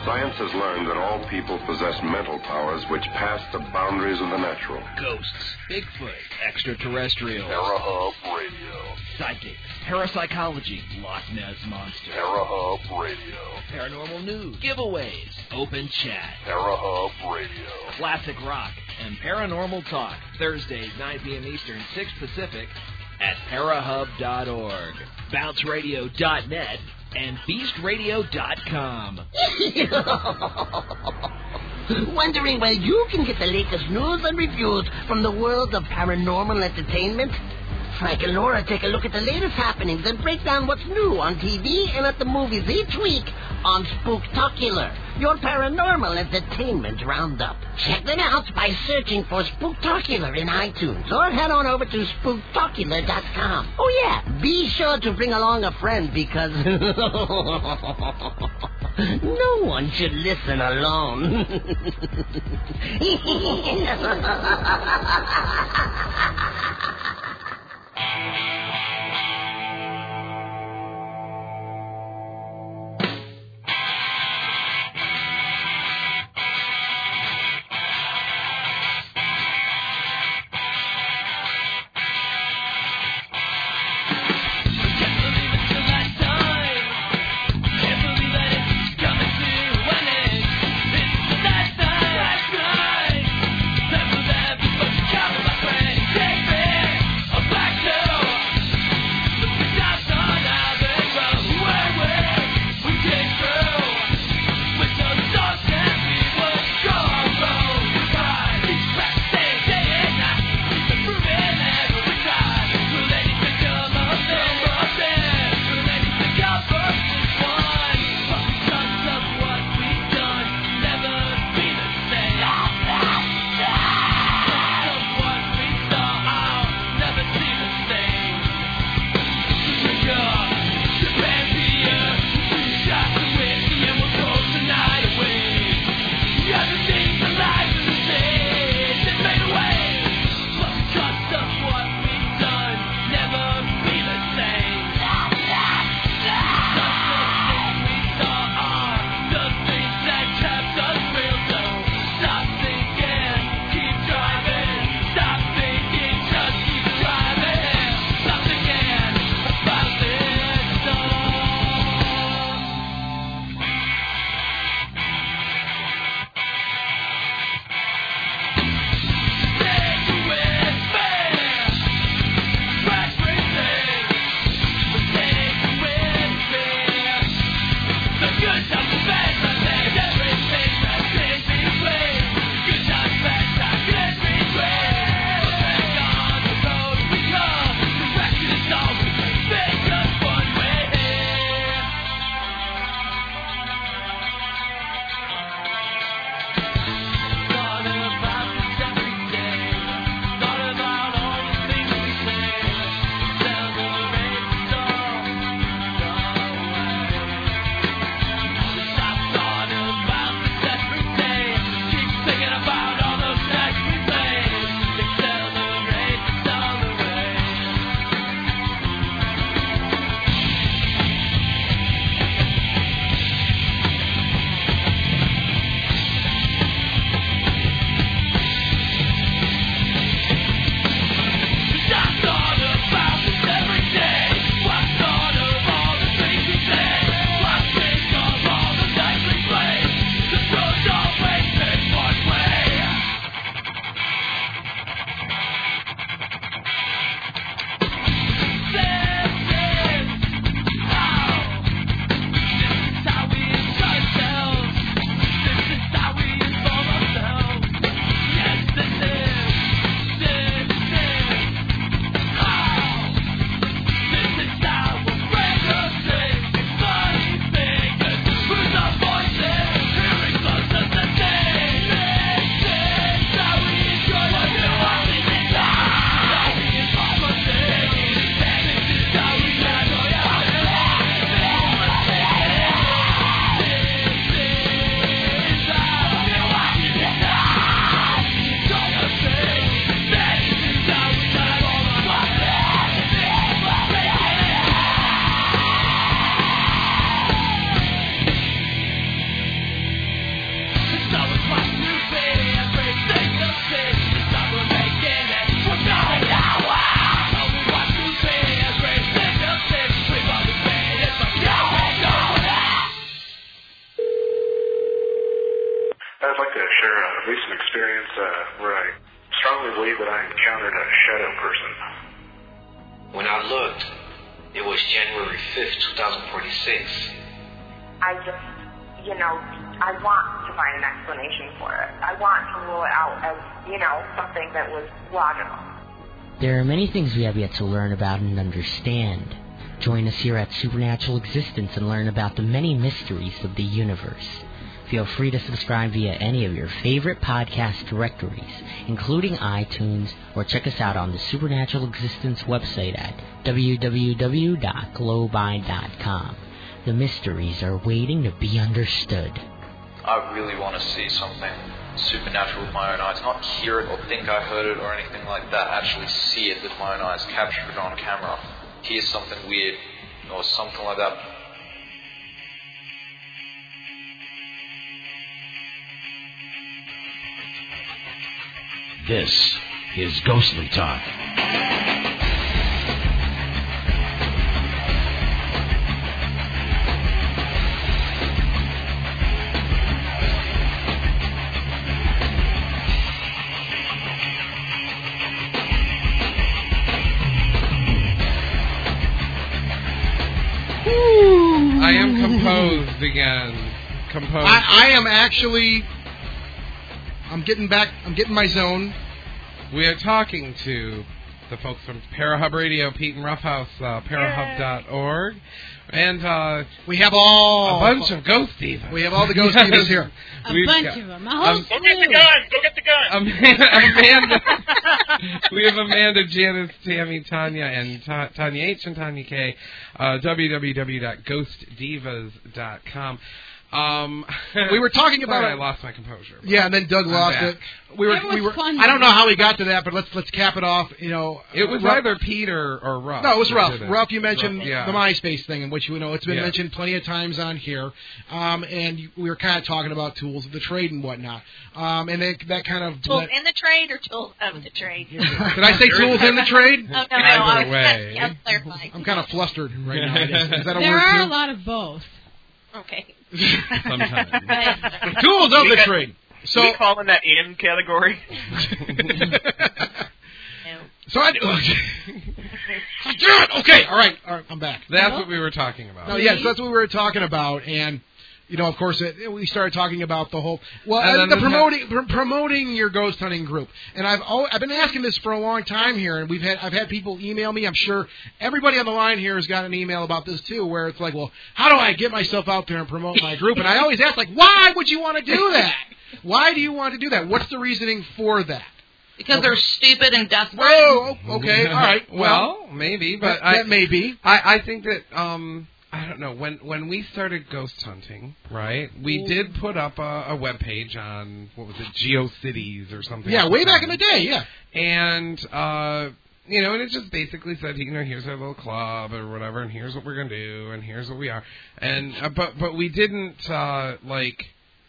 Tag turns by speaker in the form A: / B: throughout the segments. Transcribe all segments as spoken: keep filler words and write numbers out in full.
A: Science has learned that all people possess mental powers which pass the boundaries of the natural.
B: Ghosts, Bigfoot, extraterrestrials,
C: Parahub Radio,
B: psychics, parapsychology, Loch Ness Monster,
C: Parahub Radio,
B: paranormal news, giveaways, open chat,
C: Parahub Radio,
B: classic rock, and paranormal talk. Thursdays, nine p.m. Eastern, six Pacific, at parahub dot org, bounce radio dot net, and beast radio dot com.
D: Wondering where you can get the latest news and reviews from the world of paranormal entertainment? Frank and Laura take a look at the latest happenings and break down what's new on T V and at the movies each week on Spooktacular, your paranormal entertainment roundup. Check them out by searching for Spooktacular in iTunes or head on over to spooktacular dot com. Oh yeah, be sure to bring along a friend because no one should listen alone.
E: to share a recent experience uh, where I strongly believe that I encountered a shadow person.
F: When I looked, it was January fifth, twenty forty-six.
G: I just, you know, I want to find an explanation for it. I want to rule it out as, you know, something that was logical.
H: There are many things we have yet to learn about and understand. Join us here at Supernatural Existence and learn about the many mysteries of the universe. Feel free to subscribe via any of your favorite podcast directories, including iTunes, or check us out on the Supernatural Existence website at w w w dot globi dot com. The mysteries are waiting to be understood.
I: I really want to see something supernatural with my own eyes, not hear it or think I heard it or anything like that, actually see it with my own eyes, capture it on camera, hear something weird or something like that.
B: This is Ghostly Talk.
J: I am composed again. Composed.
K: I, I am actually. I'm getting back. I'm getting my zone.
J: We are talking to the folks from Parahub Radio, Pete and Roughhouse, uh, parahub dot org, and uh,
K: we have all
J: a bunch of ghost divas.
K: We have all the ghost divas here.
L: A
J: We've
L: bunch
J: got,
L: of them. A whole
J: um,
L: slew.
M: Go get the gun! Go get the gun!
J: Amanda, we have Amanda, Janice, Tammy, Tanya, and Ta- Tanya H and Tanya K. Uh, w w w dot ghost divas dot com. Um,
K: we were talking about
J: sorry,
K: it.
J: I lost my composure.
K: Yeah, and then Doug
J: I'm
K: lost
J: back.
K: it. We were,
L: That was
K: we were.
L: fun,
K: I don't know
L: though.
K: how we got to that, but let's let's cap it off. You know,
J: It was
K: Ruff,
J: either Pete or, or Ruff.
K: No, it was
J: that
K: Ruff.
J: did it.
K: Ruff, you mentioned
J: Ruff, yeah.
K: the MySpace thing, in which you know it's been
J: Yeah.
K: mentioned plenty of times on here, um, and we were kind of talking about tools of the trade and whatnot, um, and they, that kind of
N: Tools
K: let,
N: in the trade or tools of the trade?
K: Did I say tools in the trade?
N: Oh, no, no,
J: Either
N: I was
J: way.
N: yeah, clarifying.
K: I'm kind of flustered right now. I guess. Is that a
L: There
K: word
L: are
K: too?
L: a lot of both.
N: Okay.
J: Sometimes.
K: Tools of
M: We
K: the
M: got-
K: trade.
M: So,
K: So
M: we fall in that in category?
K: So I okay, all right, all right, I'm back.
J: That's what we were talking about.
K: No, yes, that's what we were talking about, and you know, of course, it, we started talking about the whole well,
J: And
K: uh,
J: then
K: the
J: the
K: promoting pr- promoting your ghost hunting group. And I've always, I've been asking this for a long time here, and we've had I've had people email me. I'm sure everybody on the line here has got an email about this too, where it's like, well, how do I get myself out there and promote my group? And I always ask, like, why would you want to do that? Why do you want to do that? What's the reasoning for that?
N: Because they're stupid and desperate.
K: Whoa, okay, all right.
J: Well,
K: Well,
J: maybe, but
K: that,
J: I,
K: that may be.
J: I, I think that um, I don't know when when we started ghost hunting, right? We did put up a, a web page on what was it, GeoCities or something.
K: Yeah,
J: like
K: way
J: that.
K: back in the day, yeah.
J: And uh, you know, and it just basically said, you know, here's our little club or whatever, and here's what we're gonna do, and here's what we are, and uh, but but we didn't uh, like.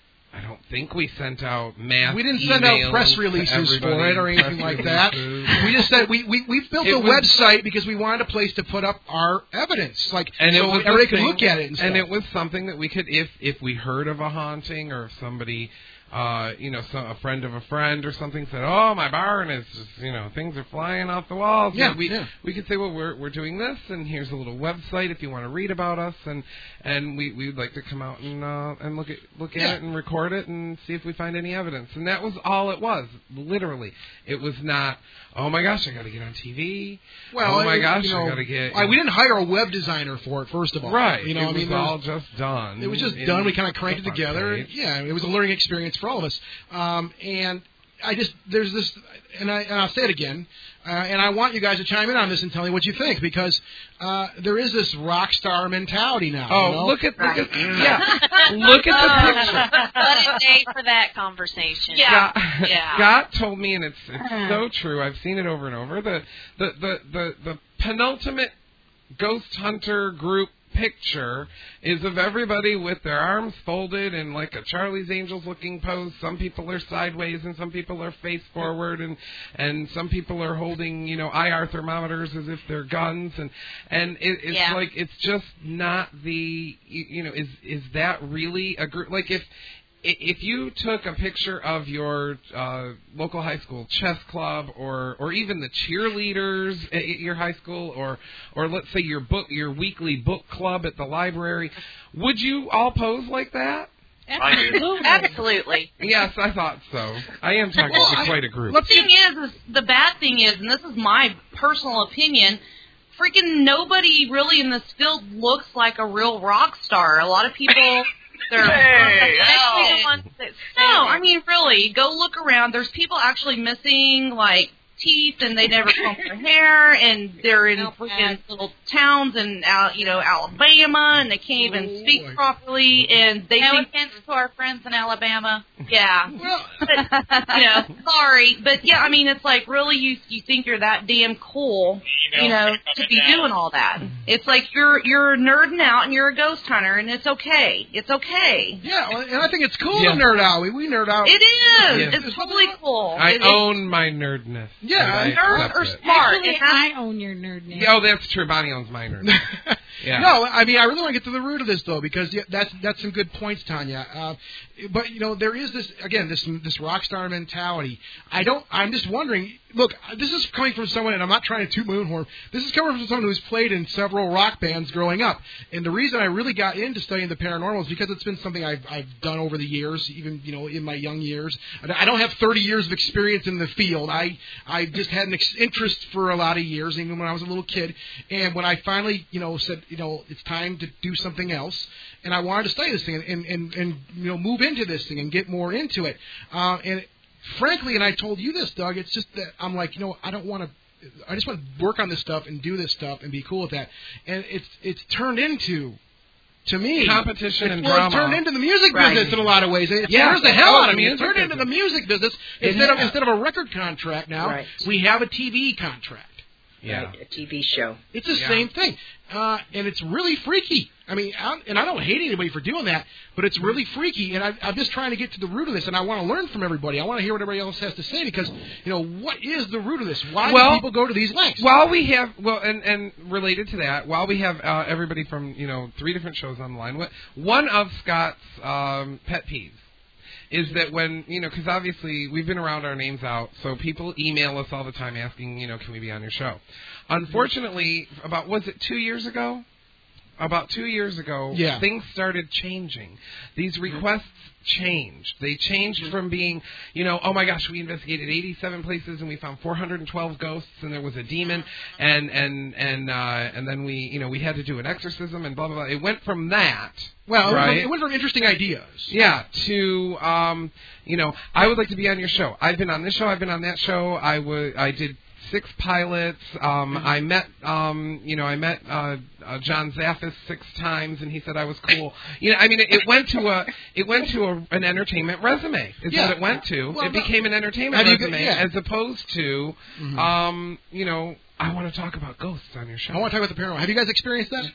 J: I don't think we sent out mass
K: We didn't send out
J: emails
K: press
J: to
K: releases for
J: everybody,
K: it or anything
J: press
K: like that.
J: releases.
K: We just said we we we built
J: It
K: a
J: was-
K: website because we wanted a place to put up our evidence, like
J: And
K: so
J: it was
K: everybody
J: a
K: could
J: thing-
K: look at it and stuff.
J: And it was something that we could, if if we heard of a haunting or if somebody, uh, you know, some, a friend of a friend or something said, oh, my barn is, just, you know, things are flying off the walls.
K: Yeah,
J: we
K: yeah.
J: we could say, well, we're we're doing this, and here's a little website if you want to read about us, and and we we'd like to come out and uh, and look at look at
K: Yeah.
J: it and record it and see if we find any evidence. And that was all it was. Literally, it was not. Oh my gosh, I got to get on T V.
K: Well,
J: oh my
K: it-
J: gosh,
K: you know,
J: I got to get.
K: I, we didn't hire a web designer for it. First of all,
J: Right.
K: You know,
J: it
K: I mean,
J: was
K: there
J: all
K: was-
J: just done.
K: It was just
J: in
K: done. We kind of cranked it
J: the front
K: together.
J: page.
K: Yeah, it was a learning experience for all of us. Um, and I just there's this, and, I, and I'll say it again. Uh, and I want you guys to chime in on this and tell me what you think, because uh, there is this rock star mentality now.
J: Oh,
K: you know?
J: look at look at yeah, look at the picture.
N: What a day for that conversation.
J: Scott,
N: yeah.
J: Scott told me, and it's it's so true. I've seen it over and over. The the the the, the penultimate ghost hunter group picture is of everybody with their arms folded in like a Charlie's Angels looking pose. Some people are sideways and some people are face forward, and and some people are holding, you know, I R thermometers as if they're guns, and and it, it's
N: Yeah.
J: like it's just not the you, you know is is that really a group? Like if if you took a picture of your uh, local high school chess club, or, or even the cheerleaders at your high school, or or let's say your book your weekly book club at the library, would you all pose like that?
N: Absolutely. Absolutely.
J: Yes, I thought so. I am talking
N: well,
J: to
N: I,
J: quite a group.
N: The thing is, is, the bad thing is, and this is my personal opinion, freaking nobody really in this field looks like a real rock star. A lot of people, they're
M: hey,
N: especially the ones that, no, I mean, really, go look around. There's people actually missing, like, teeth, and they never comb their hair, and they're in freaking little towns in, uh, you know, Alabama, and they can't even speak
K: boy.
N: properly, and they
L: No
N: think...
L: offense to our friends in Alabama.
N: Yeah.
K: Well,
N: but, you know, sorry, but yeah, I mean, it's like, really, you you think you're that damn cool, you know, to be doing all that. It's like you're you're nerding out and you're a ghost hunter, and it's okay. It's okay.
K: Yeah, well, and I think it's cool
J: Yeah.
K: to nerd out. We, we nerd out.
N: It is.
J: Yeah.
N: It's totally cool.
J: I
N: it,
J: own my nerdness.
K: Yeah,
J: and I
N: nerd
J: accept
N: or
J: it.
N: smart.
L: Actually,
N: It has-
L: I own your nerdness.
J: Yeah, oh, that's true. Bonnie owns my nerdness. Yeah.
K: No, I mean, I really want to get to the root of this, though, because yeah, that's that's some good points, Tanya. Uh, but, you know, there is this, again, this this rock star mentality. I don't, I'm just wondering, look, this is coming from someone, and I'm not trying to toot my own horn, this is coming from someone who's played in several rock bands growing up. And the reason I really got into studying the paranormal is because it's been something I've, I've done over the years, even, you know, in my young years. I don't have thirty years of experience in the field. I, I just had an ex- interest for a lot of years, even when I was a little kid. And when I finally, you know, said, you know, it's time to do something else, and I wanted to study this thing and, and, and you know, move into this thing and get more into it. Uh, and frankly, and I told you this, Doug, it's just that I'm like, you know, I don't want to, I just want to work on this stuff and do this stuff and be cool with that. And it's it's turned into, to me,
J: competition
K: it's,
J: and
K: well,
J: drama.
K: It's turned into the music
J: Right.
K: business in a lot of ways. It
J: Yeah.
K: scares the hell
J: Oh,
K: out of me. It's
J: music
K: turned into the
J: business.
K: music business.
J: It
K: Instead of,
J: has.
K: instead of a record contract now,
O: Right.
K: we have a T V contract.
J: Yeah.
O: Right, a T V show.
K: It's the
J: Yeah.
K: same thing. Uh, and it's really freaky. I mean, I, and I don't hate anybody for doing that, but it's really freaky, and I, I'm just trying to get to the root of this, and I want to learn from everybody. I want to hear what everybody else has to say, because, you know, what is the root of this? Why
J: Well,
K: do people go to these lengths?
J: While we have, well, and, and related to that, while we have uh, everybody from, you know, three different shows on the line, what- one of Scott's um, pet peeves is that when, you know, because obviously we've been around our names out, so people email us all the time asking, you know, can we be on your show? Unfortunately, about, was it two years ago? About two years ago,
K: Yeah.
J: things started changing. These requests changed. They changed from being, you know, oh my gosh, we investigated eighty-seven places and we found four hundred twelve ghosts and there was a demon, and and and uh, and then we, you know, we had to do an exorcism and blah blah blah. It went from that.
K: Well, it went
J: right?
K: from- it went from interesting ideas.
J: Yeah, to um, you know, I would like to be on your show. I've been on this show. I've been on that show. I would. I did six pilots. Um,
K: Mm-hmm.
J: I met, um, you know, I met uh, uh, John Zaffis six times, and he said I was cool. You know, I mean, it, it went to a, it went to a, an entertainment resume. Is
K: Yeah.
J: what it went to.
K: Well,
J: it
K: no.
J: became an entertainment
K: Have you-
J: resume,
K: yeah.
J: as opposed to,
K: Mhm.
J: um, you know, I want to talk about ghosts on your show.
K: I want to talk about the paranormal. Have you guys experienced that?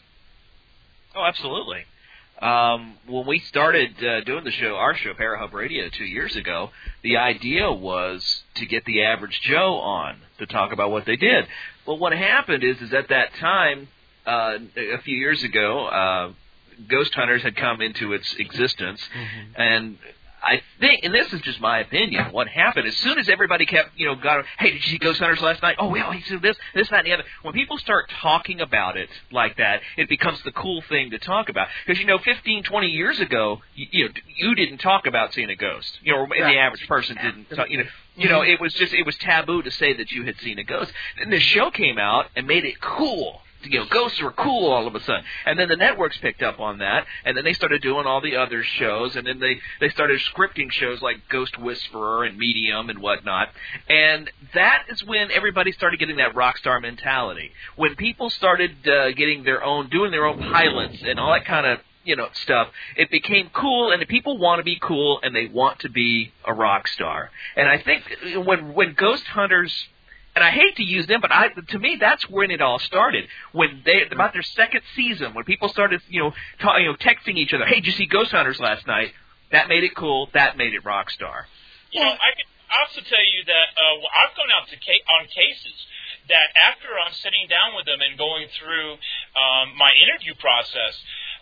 M: Oh, absolutely. Um, when we started uh, doing the show, our show, Parahub Radio, two years ago, the idea was to get the average Joe on to talk about what they did. Well, what happened is, is at that time, uh, a few years ago, uh, Ghost Hunters had come into its existence,
J: Mm-hmm.
M: and I think, and this is just my opinion, what happened, as soon as everybody kept, you know, got, hey, did you see Ghost Hunters last night? Oh, well, he said this, this, that, and the other. When people start talking about it like that, it becomes the cool thing to talk about. Because, you know, fifteen, twenty years ago, you, you know, you didn't talk about seeing a ghost. You know, or the average person didn't talk, you know. You know, it was just, it was taboo to say that you had seen a ghost. Then this show came out and made it cool. You know, ghosts were cool all of a sudden. And then the networks picked up on that, and then they started doing all the other shows, and then they, they started scripting shows like Ghost Whisperer and Medium and whatnot. And that is when everybody started getting that rock star mentality. When people started uh, getting their own, doing their own pilots and all that kind of, you know, stuff, it became cool, and the people want to be cool, and they want to be a rock star. And I think when when Ghost Hunters, and I hate to use them, but I, to me, that's when it all started. When they, about their second season, when people started, you know, ta- you know, texting each other, hey, did you see Ghost Hunters last night? That made it cool. That made it rock star.
P: Well, I can also tell you that uh, I've gone out to ca- on cases that after I'm sitting down with them and going through um, my interview process,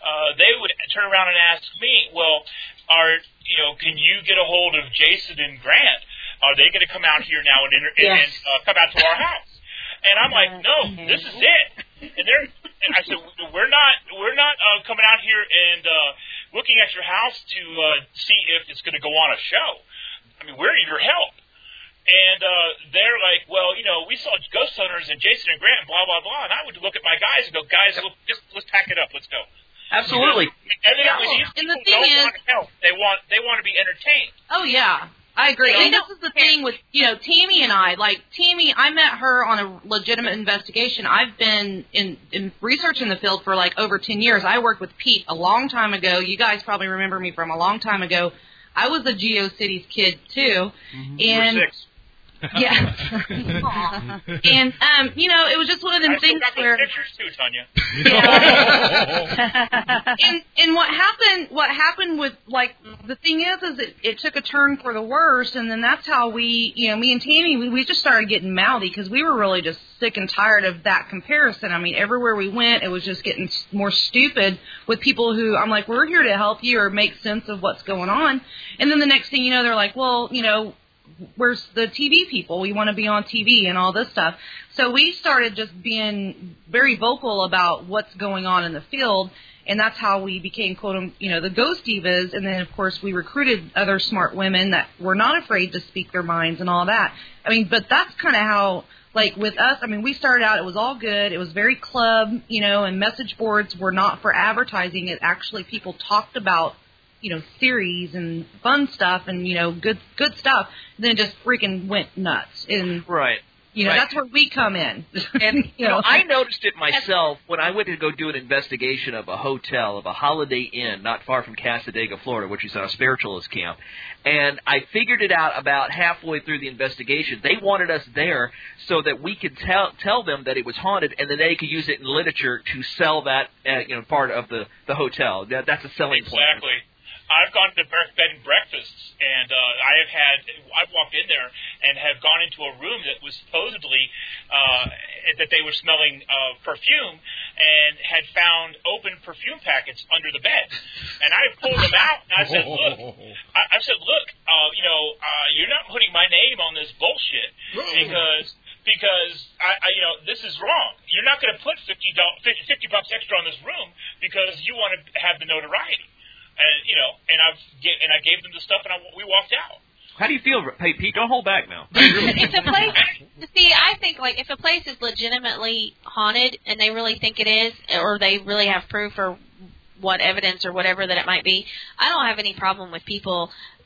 P: uh, they would turn around and ask me, well, are you know, can you get a hold of Jason and Grant? Are they going to come out here now and, inter-
O: Yes.
P: and uh, come out to our house? And I'm like, no, this is it. And they're, and I said, we're not, we're not uh, coming out here and uh, looking at your house to uh, see if it's going to go on a show. I mean, we're your help. And uh, they're like, well, you know, we saw Ghost Hunters and Jason and Grant and blah, blah, blah. And I would look at my guys and go, guys, we'll, just let's pack it up. Let's go.
M: Absolutely.
P: Evidently,
N: Yeah.
P: these
N: And the
P: people
N: thing
P: don't
N: is-
P: want help. They want, they want to be entertained.
N: Oh yeah, I agree. And this is the thing with you know Tammy and I. Like Tammy, I met her on a legitimate investigation. I've been in, in research in the field for like over ten years. I worked with Pete a long time ago. You guys probably remember me from a long time ago. I was a GeoCities kid too,
P: Mm-hmm.
N: and
P: We're six.
N: yeah, Aw. and um, you know, it was just one of them
P: I still
N: things
P: got those
N: where.
P: pictures too, Tanya.
N: and and what happened what happened with like the thing is is it, it took a turn for the worse, and then that's how we you know me and Tammy we, we just started getting mouthy because we were really just sick and tired of that comparison. I mean, everywhere we went it was just getting s- more stupid with people who I'm like, we're here to help you or make sense of what's going on, and then the next thing you know they're like, well, you know, where's the T V people? We want to be on T V and all this stuff. So we started just being very vocal about what's going on in the field, and that's how we became, quote, um, you know, the Ghost Divas. And then, of course, we recruited other smart women that were not afraid to speak their minds and all that. I mean, but that's kind of how, like, with us, I mean, we started out, it was all good. It was very club, you know, and message boards were not for advertising. It actually, people talked about, you know, theories and fun stuff and, you know, good good stuff. And then it just freaking went nuts. And,
M: Right.
N: you know,
M: Right.
N: that's where we come in.
M: And, you know, I noticed it myself when I went to go do an investigation of a hotel, of a Holiday Inn not far from Casadega, Florida, which is a spiritualist camp. And I figured it out about halfway through the investigation. They wanted us there so that we could tell tell them that it was haunted, and then they could use it in literature to sell that, uh, you know, part of the, the hotel. That, that's a selling point.
P: Exactly. I've gone to bre- bed and breakfasts, and uh, I have had, I've walked in there and have gone into a room that was supposedly, uh, that they were smelling uh, perfume and had found open perfume packets under the bed. And I pulled them out, and I said, look, I, I said, look, uh, you know, uh, you're not putting my name on this bullshit because... Because I, I, you know, this is wrong. You're not going to put fifty dollars, fifty bucks extra on this room because you want to have the notoriety. And you know, and I've get, and I gave them the stuff, and I, we walked out.
M: How do you feel? Hey, Pete, don't hold back now.
O: If a place, see, I think like if a place is legitimately haunted and they really think it is, or they really have proof or what evidence or whatever that it might be, I don't have any problem with people.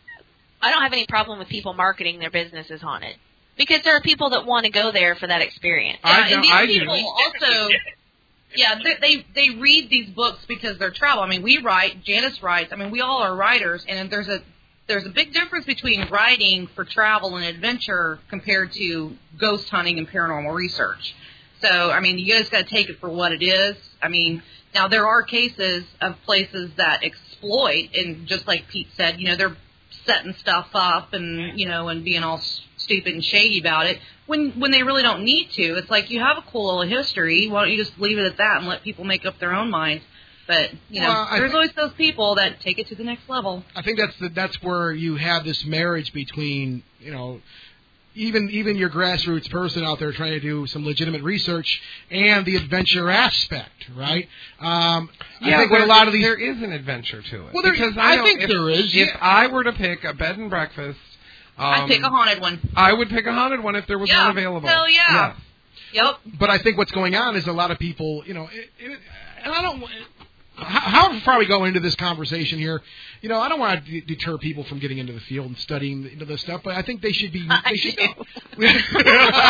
O: I don't have any problem with people marketing their business as haunted because there are people that want to go there for that experience.
N: Yeah, and these
J: I
N: people
J: do.
N: also, yeah, they, they they read these books because they're travel. I mean, we write, Janice writes. I mean, we all are writers, and there's a there's a big difference between writing for travel and adventure compared to ghost hunting and paranormal research. So, I mean, you just got to take it for what it is. I mean, now there are cases of places that exploit, and just like Pete said, you know, they're setting stuff up and, you know, and being all stupid and shady about it when when they really don't need to. It's like, you have a cool little history. Why don't you just leave it at that and let people make up their own minds? But, you know,
K: Well, I
N: there's
K: think-
N: always those people that take it to the next level.
K: I think that's the, that's where you have this marriage between, you know, even even your grassroots person out there trying to do some legitimate research and the adventure aspect, right? Um,
J: Yeah,
K: I think
J: but
K: what a lot of these
J: there is an adventure to it.
K: Well, there-
J: because
K: I
J: know
K: think
J: if,
K: there is,
J: If
K: yeah.
J: I were to pick a bed and breakfast, um,
N: I'd pick a haunted one.
J: I would pick a haunted one if there was
N: Yeah,
J: one available.
N: hell yeah.
J: Yes.
N: Yep.
K: But I think what's going on is a lot of people, you know, it, it, and I don't. How, how far we go into this conversation here, you know, I don't want to d- deter people from getting into the field and studying into this stuff, but I think they should be.
N: I
K: They should.
N: do.
P: Well, you should be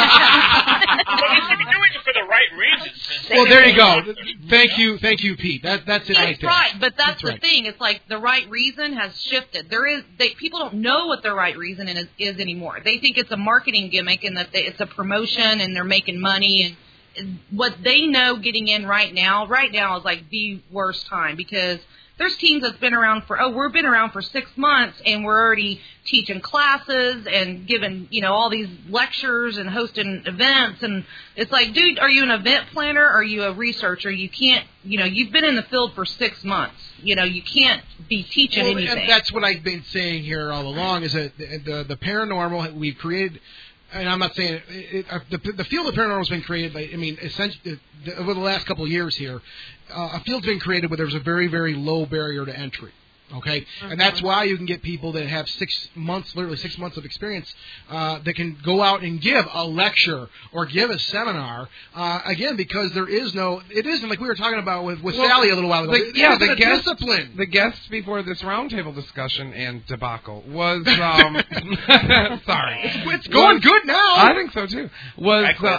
P: doing it for the right reasons.
K: Well, there you go. Thank you, thank you, Pete. That, that's it right
N: That's
K: there.
N: right, but that's,
K: That's
N: the
K: right.
N: thing. It's like the right reason has shifted. There is they, people don't know what the right reason is, is anymore. They think it's a marketing gimmick and that they, it's a promotion and they're making money. And what they know getting in right now, right now is like the worst time because there's teams that's been around for, oh, we've been around for six months, and we're already teaching classes and giving, you know, all these lectures and hosting events. And it's like, dude, are you an event planner or are you a researcher? You can't, you know, you've been in the field for six months. You know, you can't be teaching
K: well,
N: anything.
K: And that's what I've been saying here all along, is that the, the, the paranormal, we've created, and I'm not saying it, it, uh, the, the field of paranormal has been created by, I mean, essentially, the, over the last couple of years here, uh, a field's been created where there's a very, very low barrier to entry. Okay, uh-huh. And that's why you can get people that have six months, literally six months of experience, uh, that can go out and give a lecture or give a seminar. Uh, again, because there is no, it isn't like we were talking about with, with well, Sally a little while ago.
J: The, yeah, the guest,
K: discipline.
J: The guest before this roundtable discussion and debacle was, um, sorry,
K: it's, it's going
J: was,
K: good now.
J: I think so too. Was. Uh,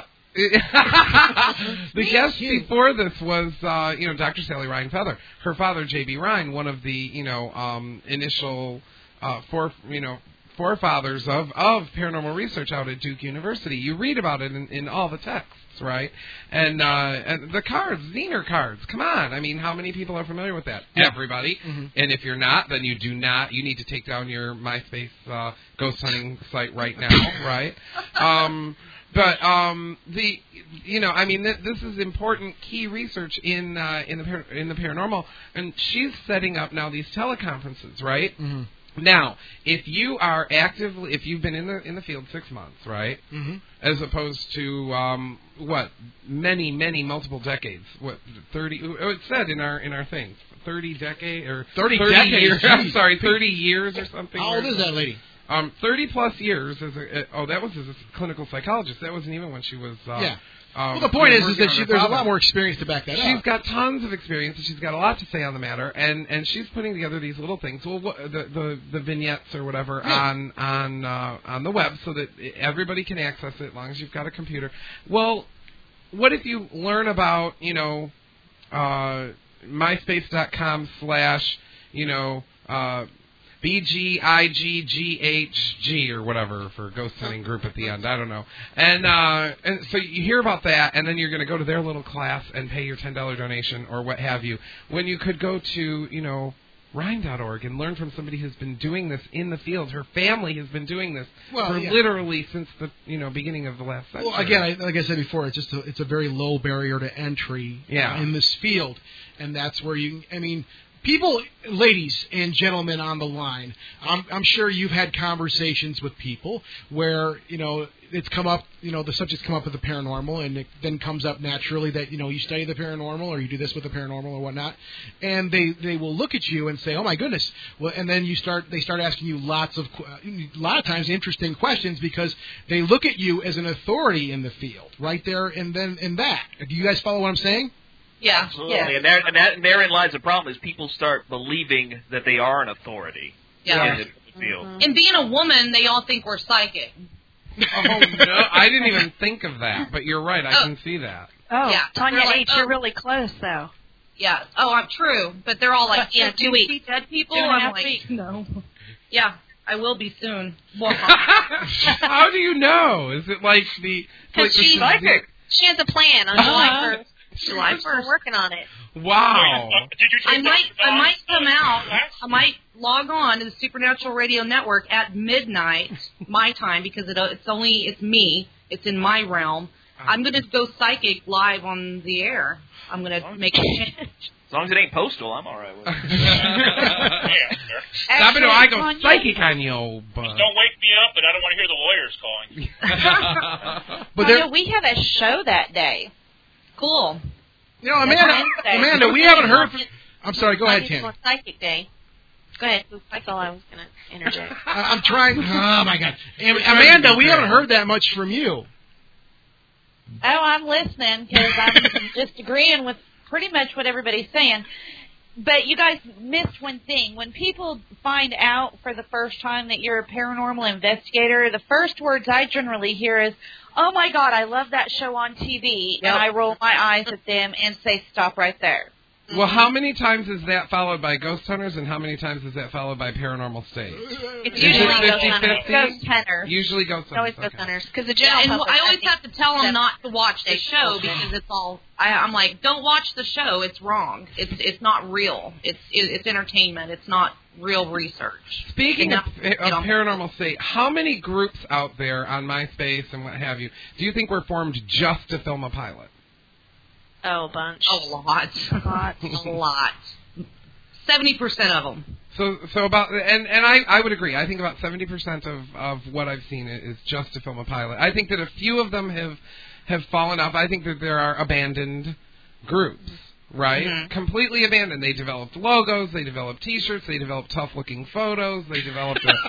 J: the guest before this was, uh, you know, Doctor Sally Ryan Feather. Her father, J B Ryan, one of the, you know, um, initial, uh, four, you know, forefathers of, of paranormal research out at Duke University. You read about it in, in all the texts, right? And, uh, and the cards, Zener cards. Come on. I mean, how many people are familiar with that?
K: Yeah.
J: Everybody.
K: Mm-hmm.
J: And if you're not, then you do not. You need to take down your MySpace uh, ghost hunting site right now, right? Um, But um, the you know I mean th- this is important key research in uh, in the par- in the paranormal, and she's setting up now these teleconferences, right?
K: Mm-hmm.
J: Now, if you are actively, if you've been in the in the field six months, right,
K: mm-hmm.
J: as opposed to um, what many many multiple decades, what thirty? Oh, it said in our in our thing, thirty decade or
K: thirty, thirty decades.
J: Years, I'm sorry, thirty years or something.
K: How old is that lady?
J: Um, thirty plus years as a, uh, oh, that was as a clinical psychologist. That wasn't even when she was. Uh,
K: yeah.
J: Um,
K: well, the point
J: you know,
K: is, is that she, there's
J: father.
K: a lot more experience to back that
J: she's
K: up.
J: She's got tons of experience, and she's got a lot to say on the matter, and, and she's putting together these little things, well, what, the, the the vignettes or whatever
K: yeah.
J: on on uh, on the web, so that everybody can access it as long as you've got a computer. Well, what if you learn about, you know, uh, MySpace.com slash, you know. Uh, B G I G G H G or whatever for ghost hunting group at the end. I don't know. And uh, and so you hear about that, and then you're going to go to their little class and pay your ten dollars donation or what have you, when you could go to, you know, Rhine dot org and learn from somebody who's been doing this in the field. Her family has been doing this
K: well,
J: for
K: yeah.
J: literally since the, you know, beginning of the last century.
K: Well, again, I, like I said before, it's just a, it's a very low barrier to entry
J: yeah.
K: in this field, and that's where you, I mean, people, ladies and gentlemen on the line, I'm, I'm sure you've had conversations with people where, you know, it's come up, you know, the subject's come up with the paranormal, and it then comes up naturally that, you know, you study the paranormal or you do this with the paranormal or whatnot, and they, they will look at you and say, oh my goodness, well, and then you start, they start asking you lots of, a lot of times interesting questions because they look at you as an authority in the field, right there and then in that. Do you guys follow what I'm saying?
N: Yeah,
M: absolutely.
N: Yeah.
M: And, there, and, that, and therein lies the problem: is people start believing that they are an authority
N: yeah.
M: in the field.
N: Mm-hmm. And being a woman, they all think we're psychic.
J: Oh no, I didn't even think of that. But you're right, I
N: oh.
J: can see that.
Q: Oh,
N: yeah.
Q: Tanya
N: like,
Q: H,
N: oh.
Q: you're really close though.
N: Yeah. Oh, I'm true. But they're all like,
Q: but,
N: yeah,
Q: two
N: do
Q: weeks.
N: see dead people?
Q: Two and a
N: I'm
Q: half
N: like,
Q: weeks.
N: no. Yeah, I will be soon.
J: How do you know? Is it like the?
O: Because
J: like
O: she's
J: psychic.
O: She has a plan on
J: Uh-huh.
O: July first.
N: July first.
O: We're working on it.
J: Wow.
N: I might, I might come out. I might log on to the Supernatural Radio Network at midnight my time because it, it's only it's me. It's in my realm. I'm going to go psychic live on the air. I'm going to make a change.
M: As long as it ain't postal, I'm all right with it.
P: Yeah, sure.
J: Stop it or I go
Q: Tanya,
J: psychic on you, old bud.
P: Just don't wake me up, and I don't want to hear the lawyers calling.
Q: but Tanya, we had a show that day.
N: Cool.
K: You know, Amanda, Amanda, we haven't heard from... I'm sorry, go ahead,
O: It's
K: Tim.
O: Psychic Day. Go ahead. That's all I was going to interject.
K: I'm trying... Oh, my God. Amanda, we haven't heard that much from you.
Q: Oh, I'm listening because I'm just agreeing with pretty much what everybody's saying. But you guys missed one thing. When people find out for the first time that you're a paranormal investigator, the first words I generally hear is, oh, my God, I love that show on T V.
N: Yep.
Q: And I roll my eyes at them and say, stop right there.
J: Well, how many times is that followed by Ghost Hunters, and how many times is that followed by Paranormal State?
O: It's
J: Is
O: usually
J: it
O: Ghost
J: fifty
O: Hunters.
J: fifty?
O: Ghost Hunters.
J: Usually Ghost
O: It's always
J: Hunters.
O: Ghost Hunters. Because the
N: Yeah,
O: general
N: and
O: public,
N: I always
O: think
N: have to tell them
O: that's-
N: not to watch the show because it's all. I, I'm like, don't watch the show. It's wrong. It's it's not real. It's it, it's entertainment. It's not real research.
J: Speaking
N: And
J: of,
N: that's,
J: of
N: you know,
J: Paranormal State, how many groups out there on MySpace and what have you do you think were formed just to film a pilot?
O: Oh, a bunch.
N: a lot,
O: A lot.
N: a lot. Seventy percent of them.
J: So, so about and and I, I would agree. I think about seventy percent of of what I've seen is just to film a pilot. I think that a few of them have have fallen off. I think that there are abandoned groups, right?
N: Mm-hmm.
J: Completely abandoned. They developed logos, they developed T-shirts, they developed tough-looking photos, they developed a,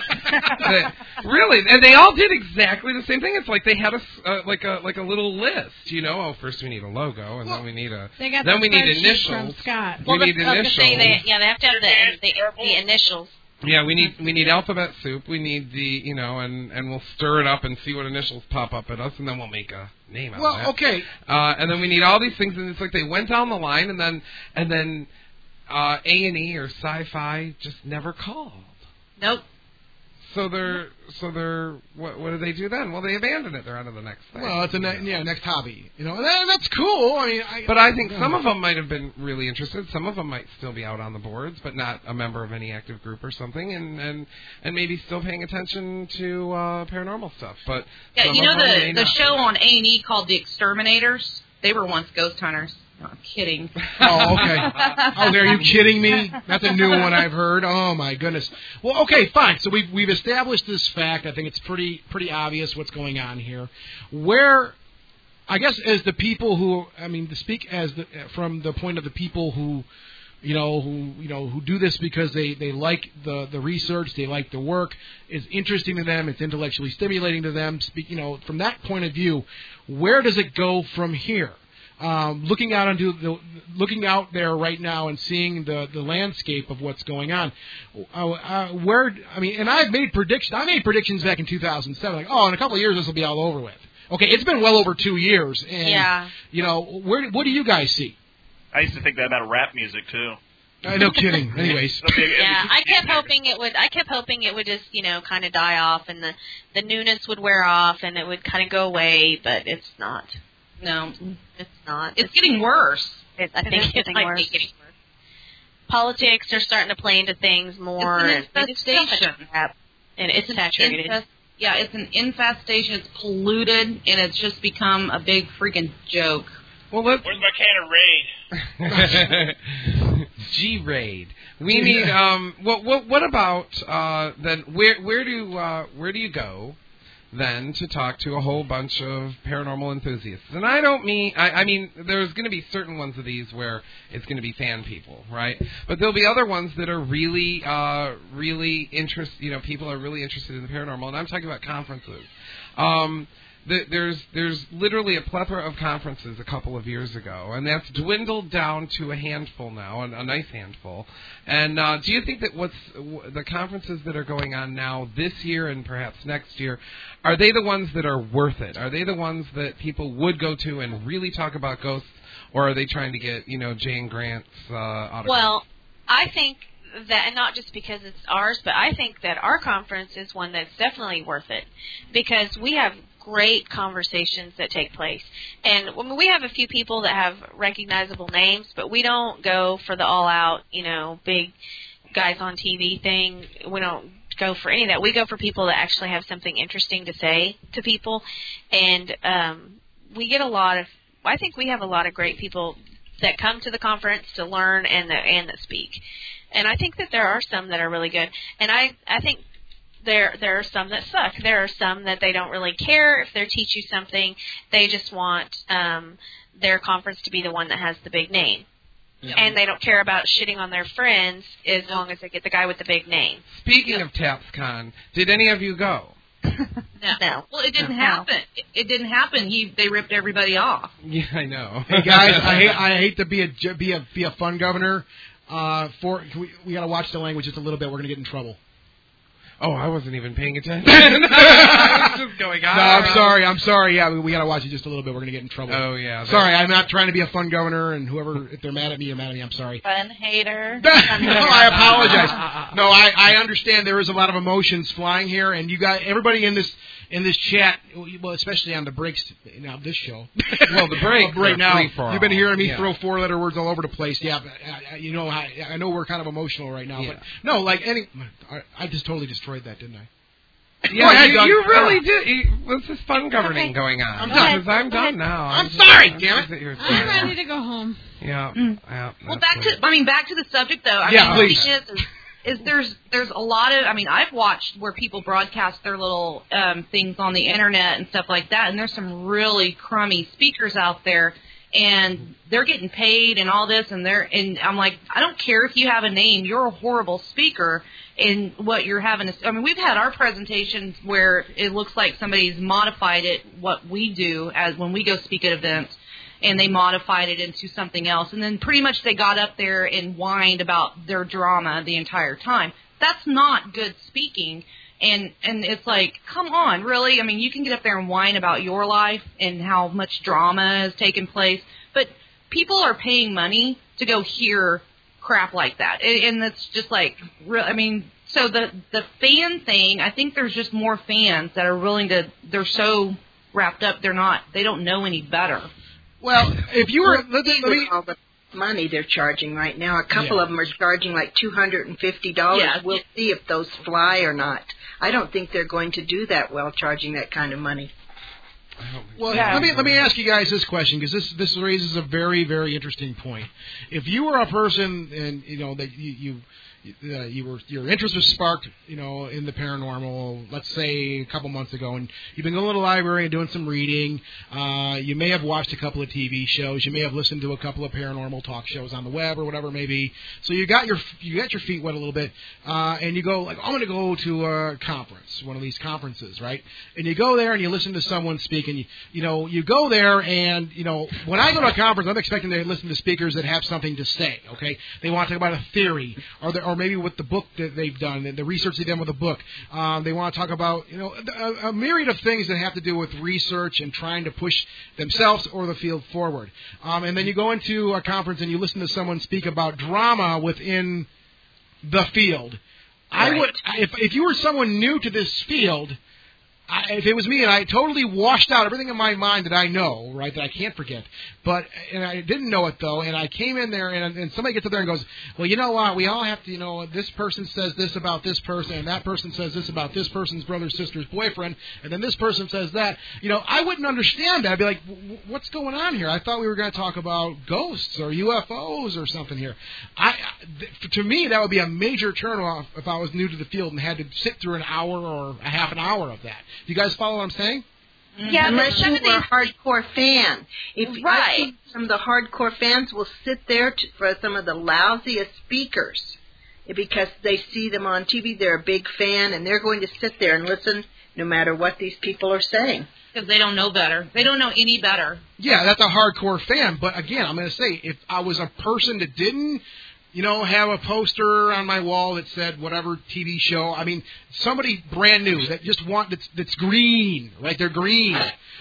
J: they, really, and they all did exactly the same thing. It's like they had a s- uh, like a like a little list, you know. Oh, first we need a logo, and then we need a
R: They got
J: then
R: the
J: we need
R: spreadsheet
J: initials.
R: from Scott.
J: We
O: Well,
J: need
O: the, I was
J: initials.
O: gonna say they, yeah, they have to have the, the, the initials.
J: Yeah, we need we need alphabet soup. We need the you know, and and we'll stir it up and see what initials pop up at us, and then we'll make a name out
K: Well,
J: of it.
K: okay.
J: Uh, and then we need all these things, and it's like they went down the line, and then and then uh, A and E or Sci-Fi just never called.
N: Nope.
J: So they're so they're what what do they do then? Well, they abandon it. They're on to the next thing.
K: Well, it's a ne- yeah next hobby. You know, and that, that's cool. I mean, I,
J: But I think
K: yeah.
J: some of them might have been really interested. Some of them might still be out on the boards, but not a member of any active group or something, and and, and maybe still paying attention to uh, paranormal stuff. But
N: Yeah,
J: some
N: you
J: of
N: know
J: them
N: the
J: may
N: the
J: not.
N: show on A and E called The Exterminators. They were once ghost hunters. No, I'm kidding.
K: Oh, okay. Oh, are you kidding me? That's a new one I've heard. Oh my goodness. Well, okay, fine. So we've we've established this fact. I think it's pretty pretty obvious what's going on here. Where, I guess, as the people who, I mean, to speak as the, from the point of the people who, you know, who you know who do this because they, they like the, the research, they like the work, is interesting to them, it's intellectually stimulating to them. Speak, you know, from that point of view, where does it go from here? Um, looking out into the, looking out there right now and seeing the, the landscape of what's going on, uh, uh, where I mean, and I've made predictions. I made predictions back in two thousand seven, like, oh, in a couple of years this will be all over with. Okay, it's been well over two years, and
O: Yeah.
K: you know, where what do you guys see?
S: I used to think that about rap music too.
K: Uh, no kidding. Anyways,
O: Yeah, I kept hoping it would. I kept hoping it would just, you know, kind of die off, and the the newness would wear off, and it would kind of go away. But it's not.
N: No,
O: it's not.
N: It's getting worse.
O: It, I
N: It
O: think
N: is
O: it's
N: getting
O: like
N: worse.
O: getting worse. Politics are starting to play into things more.
N: It's an
O: and it's such a
N: infestation.
O: crap, and it's
N: an
O: saturated.
N: infest- yeah, it's an infestation. It's polluted, and it's just become a big freaking joke.
J: Well, let's.
P: Where's my can of Raid?
J: G-Raid. We need. Um. What? What? What about? Uh. Then where? Where do? Uh. Where do you go? Then to talk to a whole bunch of paranormal enthusiasts. And I don't mean, I, I mean, there's going to be certain ones of these where it's going to be fan people, right? But there'll be other ones that are really, uh, really interest, you know, people are really interested in the paranormal. And I'm talking about conferences. Um, th- there's, there's literally a plethora of conferences a couple of years ago, and that's dwindled down to a handful now, a, a nice handful. And uh, do you think that what's w- the conferences that are going on now this year and perhaps next year, are they the ones that are worth it? Are they the ones that people would go to and really talk about ghosts, or are they trying to get, you know, Jane Grant's uh, autograph?
O: Well, I think that, and not just because it's ours, but I think that our conference is one that's definitely worth it because we have great conversations that take place. And I mean, we have a few people that have recognizable names, but we don't go for the all-out, you know, big guys on T V thing. We don't go for any of that. We go for people that actually have something interesting to say to people. And um, we get a lot of, I think we have a lot of great people that come to the conference to learn and that, and that speak. And I think that there are some that are really good. And I, I think there there are some that suck. There are some that they don't really care if they teach you something. They just want um, their conference to be the one that has the big name.
J: Yeah.
O: And they don't care about shitting on their friends as long as they get the guy with the big name.
J: Speaking of TAPSCon, did any of you go?
N: No.
O: No.
N: Well, it didn't
O: No.
N: happen. It, it didn't happen. He they ripped everybody off.
J: Yeah, I know.
K: Hey guys, I hate I hate to be a j- be a be a fun governor. Uh, for we, we got to watch the language just a little bit. We're gonna get in trouble.
J: Oh, I wasn't even paying attention. I was just going on.
K: No, I'm sorry. I'm sorry. Yeah, we, we got to watch it just a little bit. We're going to get in trouble.
J: Oh, yeah.
K: Sorry, I'm not trying to be a fun governor, and whoever, if they're mad at me, you're mad at me. I'm sorry.
Q: Fun hater.
K: No, I apologize. No, I, I understand there is a lot of emotions flying here, and you guys, everybody in this in this chat, well, especially on the breaks, now this show.
J: Well, the break
K: right now,
J: free for
K: you've been
J: all.
K: hearing me
J: Yeah.
K: throw four-letter words all over the place. Yeah, but, uh, you know, I, I know we're kind of emotional right now,
J: Yeah.
K: but no, like any, I, I just totally destroyed that, didn't I?
J: Yeah,
K: Go ahead,
J: you,
K: Doug.
J: you really did. You, this is fun governing
Q: Okay.
J: going on.
K: I'm done.
J: Because I'm done now.
K: I'm
J: just-
K: sorry,
J: I'm
K: damn
J: just
K: it.
J: at your
L: I'm
J: side.
L: ready to go home.
J: Yeah.
N: Mm.
J: yeah
N: Well,
J: that's
N: back
J: good.
N: to I mean back to the subject though. I
K: Yeah,
N: mean,
K: please.
N: the thing is, is, is there's there's a lot of I mean I've watched where people broadcast their little um, things on the internet and stuff like that, and there's some really crummy speakers out there, and they're getting paid and all this, and they're and I'm like, I don't care if you have a name, you're a horrible speaker. In what you're having to, I mean, we've had our presentations where it looks like somebody's modified it, what we do as when we go speak at events, and they modified it into something else. And then pretty much they got up there and whined about their drama the entire time. That's not good speaking. And and it's like, come on, really? I mean, you can get up there and whine about your life and how much drama has taken place, but people are paying money to go hear crap like that, and, and it's just like, real. I mean, so the the fan thing, I think there's just more fans that are willing to. They're so wrapped up, they're not. They don't know any better.
K: Well, if you were, let, let
R: With
K: me.
R: all the money they're charging right now, a couple
K: Yeah.
R: of them are charging like two hundred and fifty dollars.
N: Yeah.
R: We'll see if those fly or not. I don't think they're going to do that well, charging that kind of money.
K: Well,
N: Yeah.
K: let me let me ask you guys this question, because this this raises a very very interesting point. If you were a person and you know that you you uh, you were your interest was sparked, you know, in the paranormal, let's say a couple months ago, and you've been going to the library and doing some reading. Uh, you may have watched a couple of T V shows. You may have listened to a couple of paranormal talk shows on the web or whatever it may be. So you got your you got your feet wet a little bit, uh, and you go like, I'm going to go to a conference, one of these conferences, right? And you go there and you listen to someone speak, and you you know you go there and you know when I go to a conference, I'm expecting to listen to speakers that have something to say. Okay, they want to talk about a theory, or the, or maybe with the book that they've done, the research they've done with the book. Um, they want to talk about you know a, a myriad of things that have to do with research and trying to push themselves or the field forward. Um, and then you go into a conference and you listen to someone speak about drama within the field. I
R: Right.
K: would, if if you were someone new to this field, I, if it was me and I totally washed out everything in my mind that I know, right, that I can't forget, but and I didn't know it though, and I came in there and, and somebody gets up there and goes, well, you know what, we all have to, you know, this person says this about this person, and that person says this about this person's brother, sister's boyfriend, and then this person says that. You know, I wouldn't understand that. I'd be like, what's going on here? I thought we were going to talk about ghosts or U F Os or something here. I, to me, that would be a major turnoff if I was new to the field and had to sit through an hour or a half an hour of that. Do you guys follow what I'm saying?
R: Yeah, unless
Q: but some
R: you
Q: of
R: were a
Q: these-
R: hardcore fan. If I
Q: Right.
R: think some of the hardcore fans will sit there to, for some of the lousiest speakers because they see them on T V. They're a big fan, and they're going to sit there and listen no matter what these people are saying.
N: Because they don't know better. They don't know any better.
K: Yeah, that's a hardcore fan. But again, I'm going to say, if I was a person that didn't, you know, have a poster on my wall that said whatever T V show, I mean, somebody brand new that just want that's, that's green, right? They're green,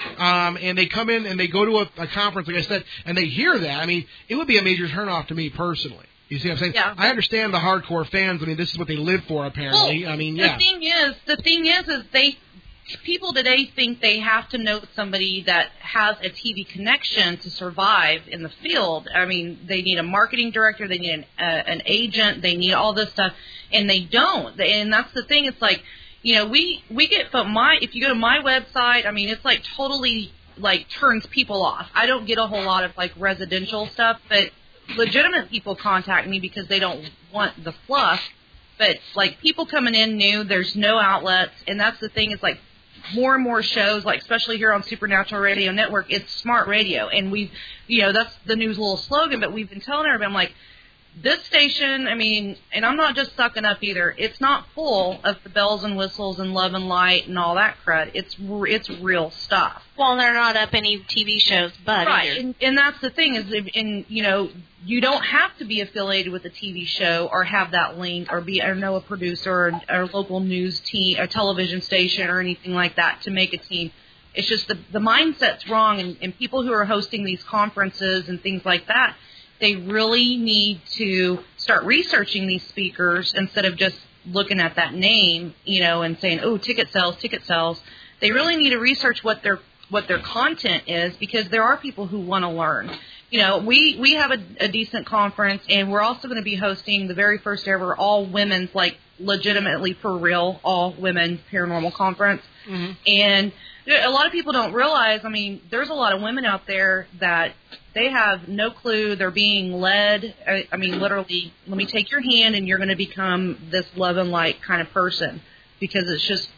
K: um, and they come in and they go to a, a conference, like I said, and they hear that. I mean, it would be a major turnoff to me personally. You see what I'm saying?
N: Yeah.
K: I understand the hardcore fans. I mean, this is what they live for, apparently.
N: Well,
K: I mean, yeah.
N: The thing is, the thing is, is they people today think they have to know somebody that has a T V connection to survive in the field. I mean, they need a marketing director, they need an, uh, an agent, they need all this stuff, and they don't. And that's the thing. It's like, you know, we we get from my if you go to my website, I mean, it's like totally like turns people off. I don't get a whole lot of like residential stuff, but legitimate people contact me because they don't want the fluff. But like people coming in new, there's no outlets, and that's the thing. It's like more and more shows, like especially here on Supernatural Radio Network, it's smart radio, and we've, you know, that's the news little slogan. But we've been telling everybody, I'm like, this station, I mean, and I'm not just sucking up either. It's not full of the bells and whistles and love and light and all that crud. It's it's real stuff.
O: Well, they're not up any T V shows, but
N: right,
O: either.
N: and, and that's the thing is, and you know, you don't have to be affiliated with a T V show or have that link or be or know a producer or, or local news team, a television station or anything like that to make a team. It's just the the mindset's wrong, and, and people who are hosting these conferences and things like that, they really need to start researching these speakers instead of just looking at that name, you know, and saying, "Oh, ticket sales, ticket sales." They really need to research what their what their content is, because there are people who want to learn. You know, we we have a, a decent conference, and we're also going to be hosting the very first ever all women's, like legitimately for real, all women paranormal conference.
K: Mm-hmm.
N: And a lot of people don't realize, I mean, there's a lot of women out there that they have no clue. They're being led. I, I mean, literally, let me take your hand and you're going to become this love and light kind of person, because it's just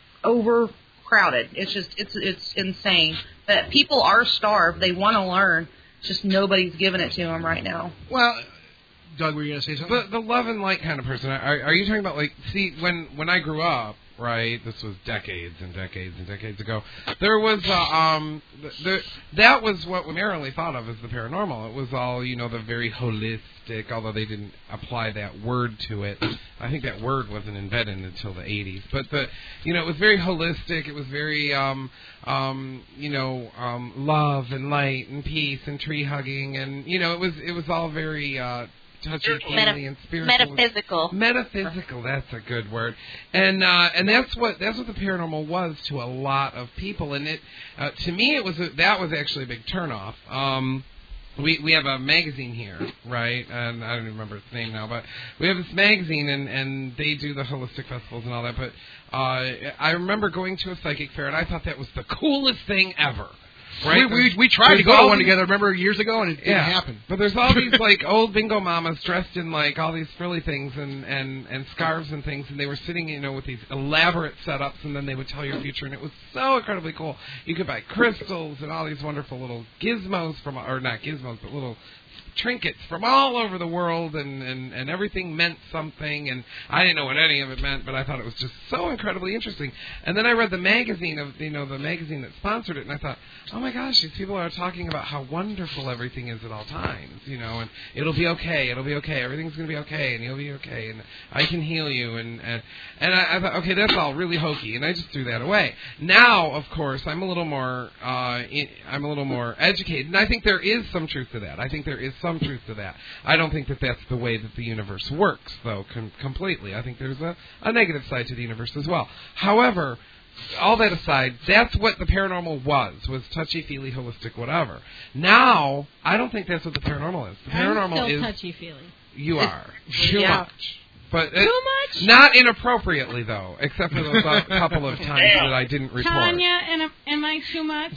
N: overcrowded. It's just, it's it's insane. That people are starved. They want to learn. Just nobody's giving it to them right now.
K: Well, Doug, were you going to say something?
J: The, the love and light kind of person. Are, are you talking about, like, see, when, when I grew up, right, this was decades and decades and decades ago, there was, uh, um, the, the, that was what we merely thought of as the paranormal. It was all, you know, the very holistic, although they didn't apply that word to it. I think that word wasn't invented until the eighties. But, the, you know, it was very holistic. It was very, um, um, you know, um, love and light and peace and tree hugging. And, you know, it was, it was all very, uh, touchy-feely
O: Meta-
J: and spiritual.
O: Metaphysical.
J: Metaphysical, that's a good word. And uh, and that's what that's what the paranormal was to a lot of people. And it uh, to me, it was a, that was actually a big turnoff. Um, we we have a magazine here, right? And I don't even remember its name now, but we have this magazine, and, and they do the holistic festivals and all that. But uh, I remember going to a psychic fair, and I thought that was the coolest thing ever. Right?
K: We, we we tried to go to one
J: these,
K: together, remember, years ago, and it didn't
J: yeah,
K: happen.
J: But there's all these, like, old bingo mamas dressed in, like, all these frilly things and, and, and scarves and things, and they were sitting, you know, with these elaborate setups, and then they would tell your future, and it was so incredibly cool. You could buy crystals and all these wonderful little gizmos from, or not gizmos, but little trinkets from all over the world, and, and, and everything meant something, and I didn't know what any of it meant, but I thought it was just so incredibly interesting. And then I read the magazine of, you know, the magazine that sponsored it, and I thought, oh my gosh, these people are talking about how wonderful everything is at all times, you know, and it'll be okay, it'll be okay, everything's going to be okay, and you'll be okay, and I can heal you, and and, and I, I thought, okay, that's all really hokey, and I just threw that away. Now, of course, I'm a little more, uh, in, I'm a little more educated, and I think there is some truth to that. I think there is some truth to that. I don't think that that's the way that the universe works, though, com- completely. I think there's a, a negative side to the universe as well. However, all that aside, that's what the paranormal was, was touchy-feely, holistic, whatever. Now, I don't think that's what the paranormal is. The paranormal
L: I'm still
J: is...
L: touchy-feely.
J: You are. Too
L: Yeah.
J: much. But
L: Too
J: it,
L: much?
J: Not inappropriately, though, except for those uh, couple of times that I didn't report.
L: Tanya, am, am I too much?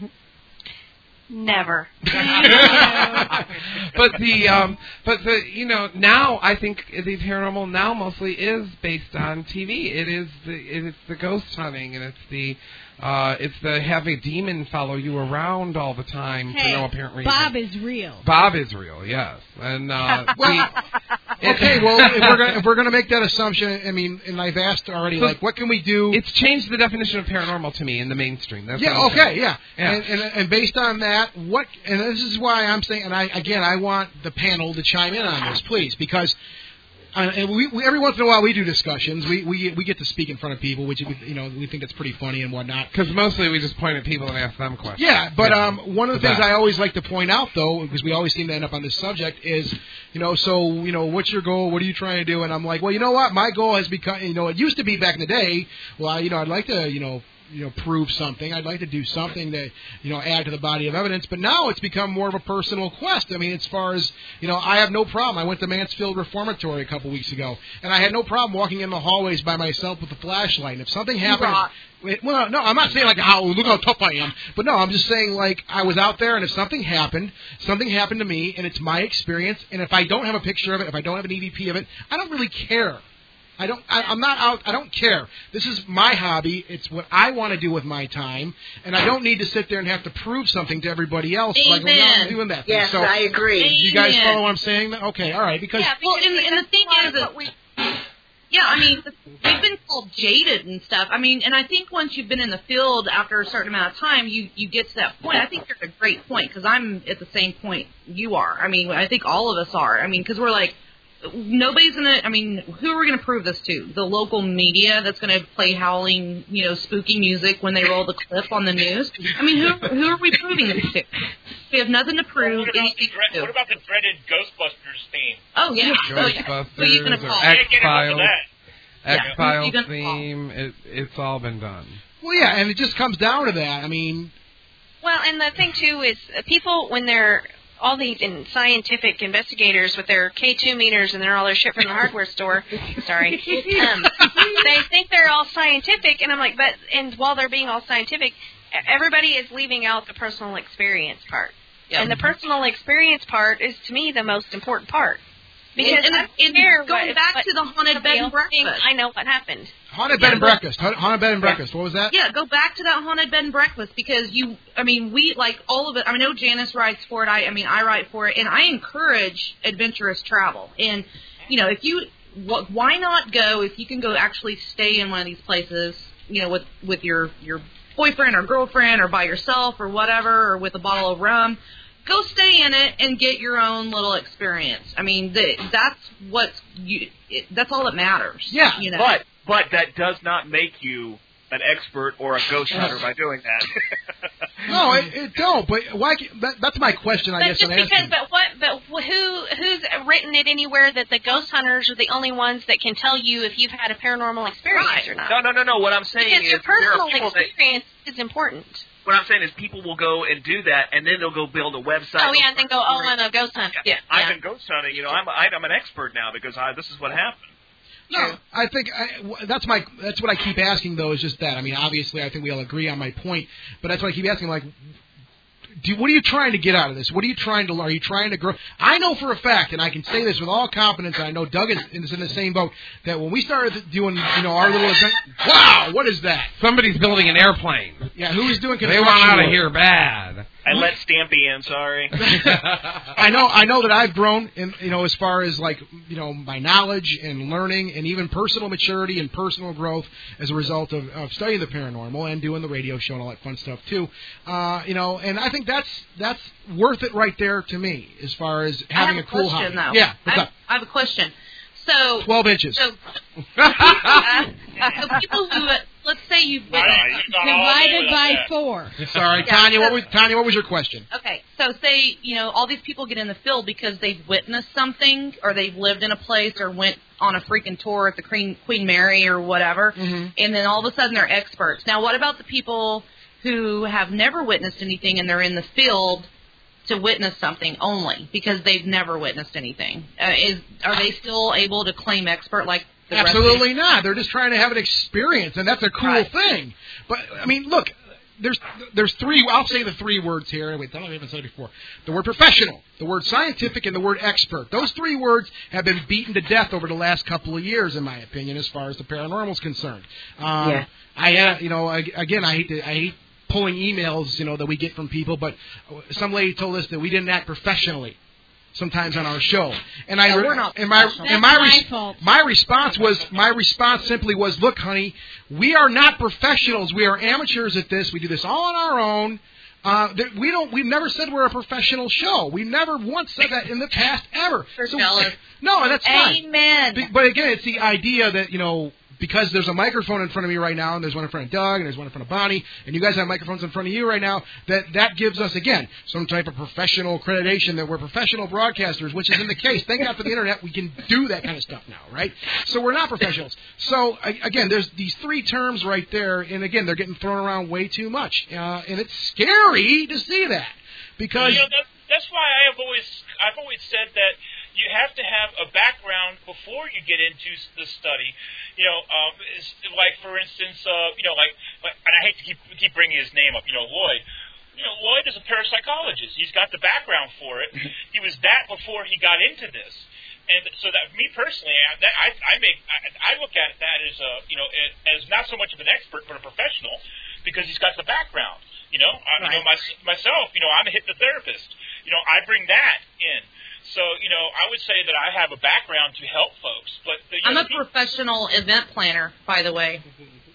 O: Never.
J: but the um but the you know now I think the paranormal now mostly is based on T V. It is the it's the ghost hunting, and it's the uh it's the have a demon follow you around all the time
L: Hey,
J: for no apparent reason.
L: Bob is real.
J: Bob is real, yes. And uh
K: well, okay, well, if we're gonna, if we're going to make that assumption, I mean, and I've asked already,
J: So
K: like, what can we do?
J: It's changed the definition of paranormal to me in the mainstream. That's
K: yeah,
J: what I'm
K: okay,
J: saying.
K: yeah.
J: yeah.
K: And, and and based on that, what? And this is why I'm saying, and I again, I want the panel to chime in on this, please, because. Uh, and we, we every once in a while we do discussions. We we we get to speak in front of people, which you know we think it's pretty funny and whatnot.
J: Because mostly we just point at people and ask them questions.
K: Yeah, but
J: yeah.
K: um, one of the, the things
J: best.
K: I always like to point out, though, because we always seem to end up on this subject, is, you know, so, you know, what's your goal? What are you trying to do? And I'm like, well, you know what? My goal has become, you know, it used to be back in the day, well, I, you know, I'd like to, you know, you know, prove something. I'd like to do something to, you know, add to the body of evidence. But now it's become more of a personal quest. I mean, as far as, you know, I have no problem. I went to Mansfield Reformatory a couple weeks ago, and I had no problem walking in the hallways by myself with a flashlight. And if something happened... Wait, well, no, I'm not saying like, how, look how tough I am. But no, I'm just saying, like, I was out there, and if something happened, something happened to me, and it's my experience, and if I don't have a picture of it, if I don't have an E V P of it, I don't really care. I don't. I, I'm not out. I don't care. This is my hobby. It's what I want to do with my time, and I don't need to sit there and have to prove something to everybody else.
N: Amen.
K: Like, well, no, I'm doing that.
R: Yes,
K: thing. So,
R: I agree.
K: You guys
N: Amen.
K: follow what I'm saying? Okay, all right. Because
N: yeah, well, and, and the thing is, that we, yeah, I mean, we've been called jaded and stuff. I mean, and I think once you've been in the field after a certain amount of time, you you get to that point. I think you're at a great point because I'm at the same point you are. I mean, I think all of us are. I mean, because we're like. Nobody's gonna. I mean, who are we gonna prove this to? The local media that's gonna play howling, you know, spooky music when they roll the clip on the news. I mean, who who are we proving this to? We have nothing to prove.
P: What about, the, dread, what about the dreaded Ghostbusters theme?
N: Oh yeah, oh, yeah.
J: Ghostbusters
N: Who are you gonna
J: or
N: call?
J: X-Files,
N: Yeah.
J: X-Files
N: Yeah.
J: theme. It, it's all been done.
K: well, yeah, and it just comes down to that. I mean,
O: Well, and the thing too is uh, people when they're all these in scientific investigators with their K two meters and they're all their shit from the hardware store. Sorry, um, they think they're all scientific, and I'm like, but and while they're being all scientific, everybody is leaving out the personal experience part.
N: Yep.
O: And the personal experience part is to me the most important part. Because
N: and,
O: I
N: and,
O: don't care
N: and going
O: what,
N: back
O: what
N: to the haunted bed
O: somebody
N: and
O: else
N: breakfast.
O: thinks, I know what happened.
K: haunted
N: Yeah,
K: bed and
N: but-
K: breakfast. Ha- Haunted bed and breakfast. What was that?
N: Yeah, go back to that haunted bed and breakfast because you, I mean, we, like, all of it, I know Janice writes for it, I, I mean, I write for it, and I encourage adventurous travel. And, you know, if you, wh- why not go, if you can go actually stay in one of these places, you know, with, with your, your boyfriend or girlfriend or by yourself or whatever, or with a bottle of rum, go stay in it and get your own little experience. I mean, the, that's what you, it, that's all that matters.
K: Yeah,
N: you know?
S: But but that does not make you an expert or a ghost hunter by doing that.
K: No, it, it don't. But why? ca- That, that's my question. I
O: But
K: guess
O: just
K: I'm
O: because,
K: asking.
O: but what, but who, who's written it anywhere that the ghost hunters are the only ones that can tell you if you've had a paranormal experience
M: Right.
O: or not?
M: No, no, no, no. What I'm saying
O: Because
M: is
O: your
M: there are
O: personal
M: people that,
O: experience is important.
M: what I'm saying is people will go and do that, and then they'll go build a website.
O: Oh yeah, and then go, oh, I'm a ghost hunter.
M: Yeah,
S: I've
O: yeah.
S: been ghost hunting. You know, I'm I'm an expert now because I, this is what happened.
K: No, I think I, w- that's my that's what I keep asking though is just that. I mean, obviously, I think we all agree on my point, but that's what I keep asking. Like, do, what are you trying to get out of this? What are you trying to learn? Are you trying to grow? I know for a fact, and I can say this with all confidence. And I know Doug is, is in the same boat. That when we started doing, you know, our little event, wow, what is that?
J: Somebody's building an airplane.
K: Yeah, who's doing
J: They
K: construction?
J: want out of
K: work?
J: here bad.
S: I let Stampy in. Sorry.
K: I know, I know that I've grown, in, you know, as far as like, you know, my knowledge and learning, and even personal maturity and personal growth as a result of, of studying the paranormal and doing the radio show and all that fun stuff too. Uh, you know, and I think that's that's worth it right there to me, as far as having
N: I have
K: a cool
N: question,
K: hobby.
N: though.
K: Yeah, what's
N: I,
K: up?
N: I have a question. So
K: Twelve inches.
N: So, uh, so people who, uh, let's say you've witnessed,
Q: Divided by four.
K: Sorry,
N: Yeah,
K: Tanya.
N: so-
K: What was Tanya? What was your question?
N: Okay, so say, you know, all these people get in the field because they've witnessed something, or they've lived in a place, or went on a freaking tour at the Queen, Queen Mary or whatever,
K: Mm-hmm.
N: and then all of a sudden they're experts. Now, what about the people who have never witnessed anything and they're in the field to witness something only because they've never witnessed anything? Uh, is Are they still able to claim expert like the rest of
K: Absolutely not. They're just trying to have an experience, and that's a cool
N: Right.
K: thing. But I mean, look, there's there's three. I'll say the three words here. Wait, I don't even said it before. The word professional, the word scientific, and the word expert. Those three words have been beaten to death over the last couple of years, in my opinion, as far as the paranormal is concerned. Um,
R: Yeah.
K: I had, you know, ag- again, I hate to, I hate pulling emails, you know, that we get from people, but some lady told us that we didn't act professionally sometimes on our show, and I
N: Yeah,
K: re-
N: we're not
K: and my
N: professional.
K: and my
Q: That's my
K: res-
Q: fault.
K: my response was my response simply was, look, honey, we are not professionals. We are amateurs at this. We do this all on our own. Uh, th- we don't. We've never said we're a professional show. We've never once said that in the past ever.
N: We're
K: So-
N: jealous.
K: no, and that's fine.
N: Amen.
K: Be- But again, it's the idea that, you know, because there's a microphone in front of me right now, and there's one in front of Doug, and there's one in front of Bonnie, and you guys have microphones in front of you right now, that that gives us, again, some type of professional accreditation that we're professional broadcasters, which isn't the case. Thank God for the Internet, we can do that kind of stuff now, right? So we're not professionals. So, a- again, there's these three terms right there, and again, they're getting thrown around way too much. Uh, and it's scary to see that. Because...
P: You know, that, that's why I have always I've always said that you have to have a background before you get into s- the study. You know, um, it's like for instance, uh, you know, like, like, and I hate to keep keep bringing his name up. You know, Lloyd. You know, Lloyd is a parapsychologist. He's got the background for it. He was that before he got into this. And so that me personally, I, that, I, I make I, I look at that as a you know as not so much of an expert but a professional because he's got the background. You know, I,
N: Right.
P: you know my, myself. You know, I'm a hypnotherapist. You know, I bring that in. So you know, I would say that I have a background to help folks. But you
N: I'm
P: know,
N: a professional event planner, by the way.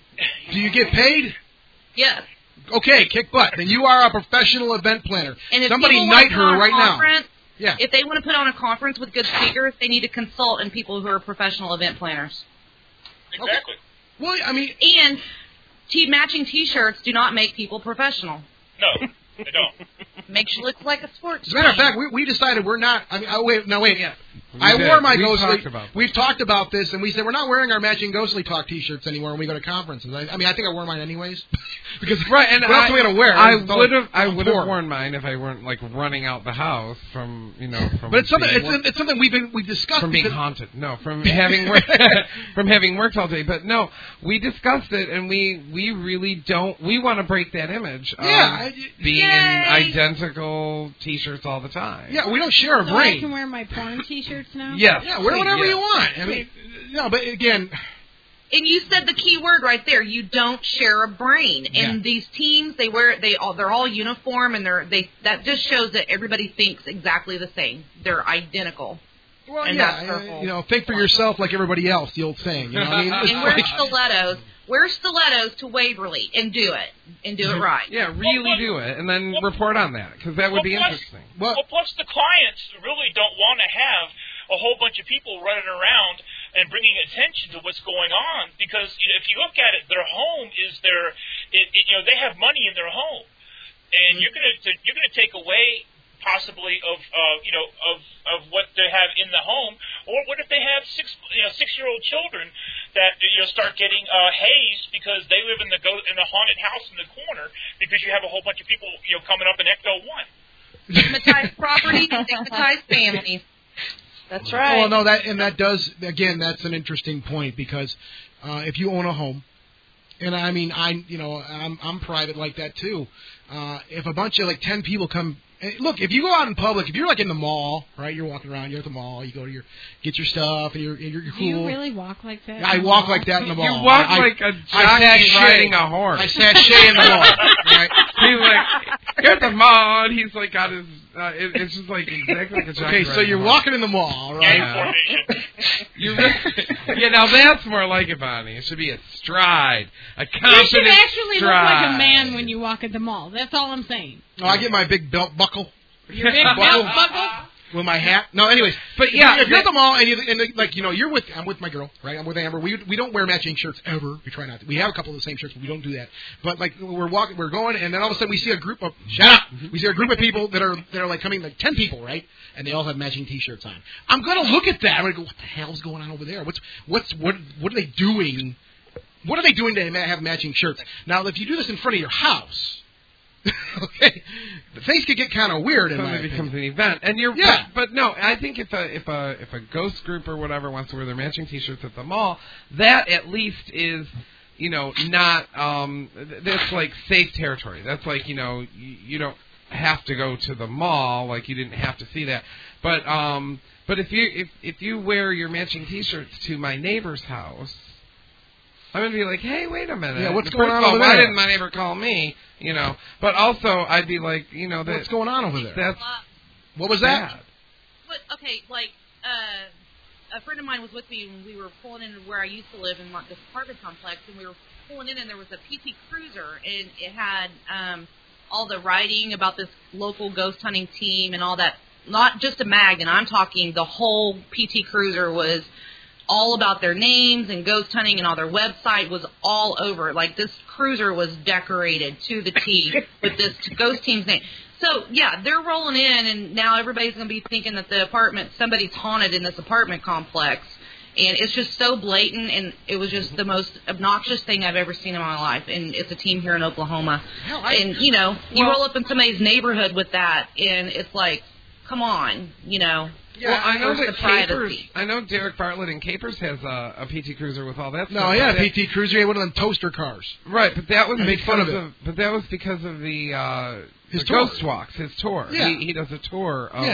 K: Do you get paid?
N: Yes.
K: Okay, kick butt. Then you are a professional event planner.
N: And if
K: Somebody
N: people want
K: knight
N: to put on
K: her
N: a
K: right now.
N: conference,
K: Yeah.
N: If they want to put on a conference with good speakers, they need to consult in people who are professional event planners.
P: Exactly.
K: Well, I mean,
N: and t- matching T-shirts do not make people professional.
P: No, they don't.
N: Makes you look like a sports.
K: As a matter of
N: team.
K: fact, we, we decided we're not. I mean, oh, wait, no, wait. Yeah.
J: We
K: I
J: did.
K: wore my
J: We
K: Ghostly.
J: talked about this.
K: We've talked about this, and we said we're not wearing our matching Ghostly Talk T-shirts anymore when we go to conferences. I, I mean, I think I wore mine anyways. because
J: right, and
K: what else
J: I,
K: am I going to wear?
J: I
K: It's all-
J: would have, I
K: I'm
J: would have
K: poor.
J: worn mine if I weren't like running out the house from, you know, from.
K: But it's something.
J: being
K: It's,
J: work-
K: it's something we've been we've discussed
J: from being
K: because-
J: haunted. No, from having worked, from having worked all day. But no, we discussed it, and we we really don't. We want to break that image. Of
K: Yeah, I-
J: being
L: Yay.
J: in identical T-shirts all the time.
K: Yeah, we don't share a
L: So I
K: brain.
L: can wear my porn T-shirts now.
J: Yes.
K: Yeah, wear whatever
J: Yes.
K: you want. I mean, no, but again,
N: And you said the key word right there. You don't share a brain. And
K: Yeah.
N: these teams, they wear they all they're all uniform, and they're they that just shows that everybody thinks exactly the same. They're identical.
K: well,
N: and
K: yeah,
N: that's their
K: uh,
N: whole
K: you know, think for yourself like everybody else. The old saying, you know. What I mean, It's
N: And wear
K: like-
N: stilettos. Wear stilettos to Waverly and do it and do it right.
J: Yeah, really do it, and then report on that because that would be
P: Well, plus-
J: interesting.
P: Well, plus the clients really don't want to have a whole bunch of people running around and bringing attention to what's going on because you know, if you look at it, their home is their, it, it, you know, they have money in their home, and you're gonna to, you're gonna take away possibly of uh, you know of of what they have in the home, or what if they have six you know six year old children that you know start getting uh, hazed because they live in the go in the haunted house in the corner because you have a whole bunch of people you know coming up in Ecto One.
N: Stigmatized property, stigmatized families. That's right.
K: Well, no, that and that does again. That's an interesting point because uh, if you own a home, and I mean, I you know, I'm I'm private like that too. Uh, if a bunch of like ten people come, eh, look, if you go out in public, if you're like in the mall, right? You're walking around, you're at the mall, you go to your get your stuff, and you're and you're, you're
L: Do you
K: cool.
L: really walk like that?
K: I
L: in the
K: walk
L: mall?
K: like that in the mall.
J: You walk
K: I,
J: like a
K: I
J: jockey
K: sashay.
J: riding a horse.
K: I sashay in the mall. Right?
J: He's like, you're at the mall, and he's like got his. Uh, it, it's just like exactly like a jockey.
K: Okay, so
J: riding
K: you're
J: a horse.
K: walking in the mall, right?
J: Yeah. You really, yeah, now that's more like it, Bonnie. It should be a stride, a confident
L: You should actually
J: stride.
L: look like a man when you walk at the mall. That's all I'm saying.
K: Oh, I get my big belt buckle.
L: Your big belt buckle.
K: With my hat. No, anyways.
J: But yeah,
K: if you're at
J: that-
K: the mall and, you, and like you know, you're with I'm with my girl, right? I'm with Amber. We we don't wear matching shirts ever. We try not to. We have a couple of the same shirts, but we don't do that. But like we're walking, we're going, and then all of a sudden we see a group of shut up. We see a group of people that are that are like coming, like ten people, right? And they all have matching T-shirts on. I'm gonna look at that. I'm gonna go, what the hell's going on over there? What's what's what what are they doing? What are they doing to ma- have matching shirts? Now, if you do this in front of your house. Okay, things could get kind of weird. In my
J: Suddenly becomes
K: opinion.
J: an event, and you're
K: Yeah.
J: But, but no, I think if a if a if a ghost group or whatever wants to wear their matching T-shirts at the mall, that at least is, you know, not um th- that's like safe territory. That's like you know you, you don't have to go to the mall, like you didn't have to see that. But um but if you if if you wear your matching T-shirts to my neighbor's house, I'm gonna be like, hey, wait a minute.
K: Yeah, what's
J: First
K: going
J: of
K: on
J: all,
K: over
J: why
K: there?
J: didn't my neighbor call me? You know, but also I'd be like, you know, that,
K: What's going on over there?
J: That's
K: What was that?
J: bad.
N: But okay, like uh, a friend of mine was with me when we were pulling in where I used to live in this apartment complex, and we were pulling in, and there was a P T Cruiser, and it had um, all the writing about this local ghost hunting team and all that. Not just a mag, and I'm talking the whole P T Cruiser was all about their names and ghost hunting, and all their website was all over. Like, this cruiser was decorated to the T with this ghost team's name. So, yeah, they're rolling in, and now everybody's going to be thinking that the apartment, somebody's haunted in this apartment complex. And it's just so blatant, and it was just the most obnoxious thing I've ever seen in my life. And it's a team here in Oklahoma.
K: Hell, I-
N: and, you know, you
K: Well-
N: roll up in somebody's neighborhood with that, and it's like, come on, you know.
J: Yeah, well, I know
N: where's
J: that
N: the
J: Capers.
N: privacy?
J: I know Derek Bartlett in Capers has a, a P T Cruiser with all that
K: No,
J: stuff.
K: yeah,
J: but
K: P
J: that-
K: T Cruiser, he had one of them toaster cars.
J: Right, but that was
K: I make
J: because
K: fun of
J: of,
K: it.
J: but that was because of the uh,
K: His
J: the
K: tour.
J: Ghost Walks, his tour.
K: Yeah.
J: He, he does a tour of
K: Yeah.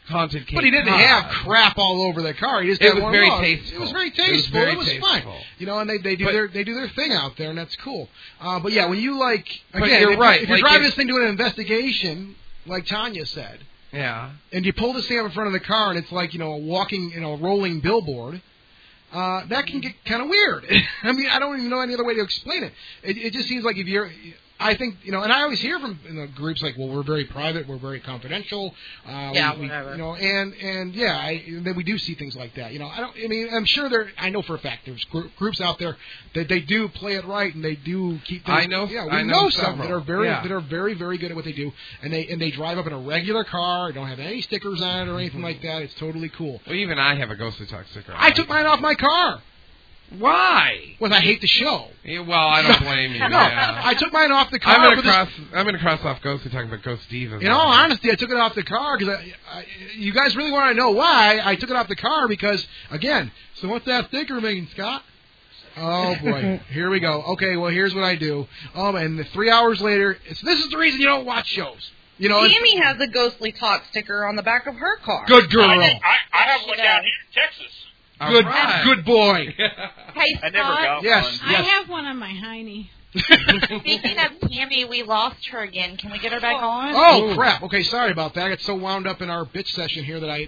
J: haunted Cape
K: But he didn't
J: Cod.
K: have crap all over the car. He just
J: It
K: had
J: was
K: one
J: very
K: log.
J: tasteful.
K: It was very
J: It was
K: tasteful.
J: very
K: It was
J: tasteful.
K: fine. You know, and they they do
J: But-
K: their they do their thing out there, and that's cool. Uh, but yeah, when you like
J: But
K: again,
J: you're
K: if,
J: right.
K: if you're
J: Like,
K: driving
J: if-
K: this thing to an investigation, like Tanya said,
J: Yeah.
K: and you pull the stamp in front of the car, and it's like you know a walking, you know, rolling billboard. Uh, that can get kind of weird. I mean, I don't even know any other way to explain it. It, it just seems like if you're, I think, you know, and I always hear from you know, groups like, well, we're very private, we're very confidential. Uh,
N: Yeah,
K: we, we,
N: whatever.
K: You know, and and yeah, I, then we do see things like that. You know, I don't. I mean, I'm sure there. I know for a fact there's gr- groups out there that they do play it right and they do keep. Things,
J: I know-
K: Yeah, we
J: I know
K: some
J: several.
K: that are very
J: Yeah.
K: that are very very good at what they do, and they and they drive up in a regular car, don't have any stickers on it or anything like that. It's totally cool.
J: Well, even I have a Ghostly Talk sticker. on
K: I
J: my
K: took mine off my car.
J: Why?
K: Well, I hate the show.
J: Yeah, well, I don't blame you.
K: No,
J: yeah.
K: I took mine off the car.
J: I'm gonna
K: for this-
J: cross. I'm gonna cross off Ghostly Talk, but Ghost Steve is.
K: In all honesty, I took it off the car because I, I, you guys really want to know why I took it off the car because again. So what's that sticker mean, Scott? Oh boy, here we go. Okay, well here's what I do. Um, and the three hours later, it's this is the reason you don't watch shows. You know, it's-
N: Tammy has a Ghostly Talk sticker on the back of her car.
K: Good girl.
P: I, I, I have one down here in Texas.
K: Good,
J: right.
K: good boy.
Q: Hey,
P: I never
Q: Scott.
P: got
K: Yes,
P: one.
L: I
K: yes.
L: have one on my hiney.
Q: Speaking of Tammy, we lost her again. Can we get her back on?
K: Oh
J: Ooh.
K: crap! Okay, sorry about that. I got so wound up in our bitch session here that I.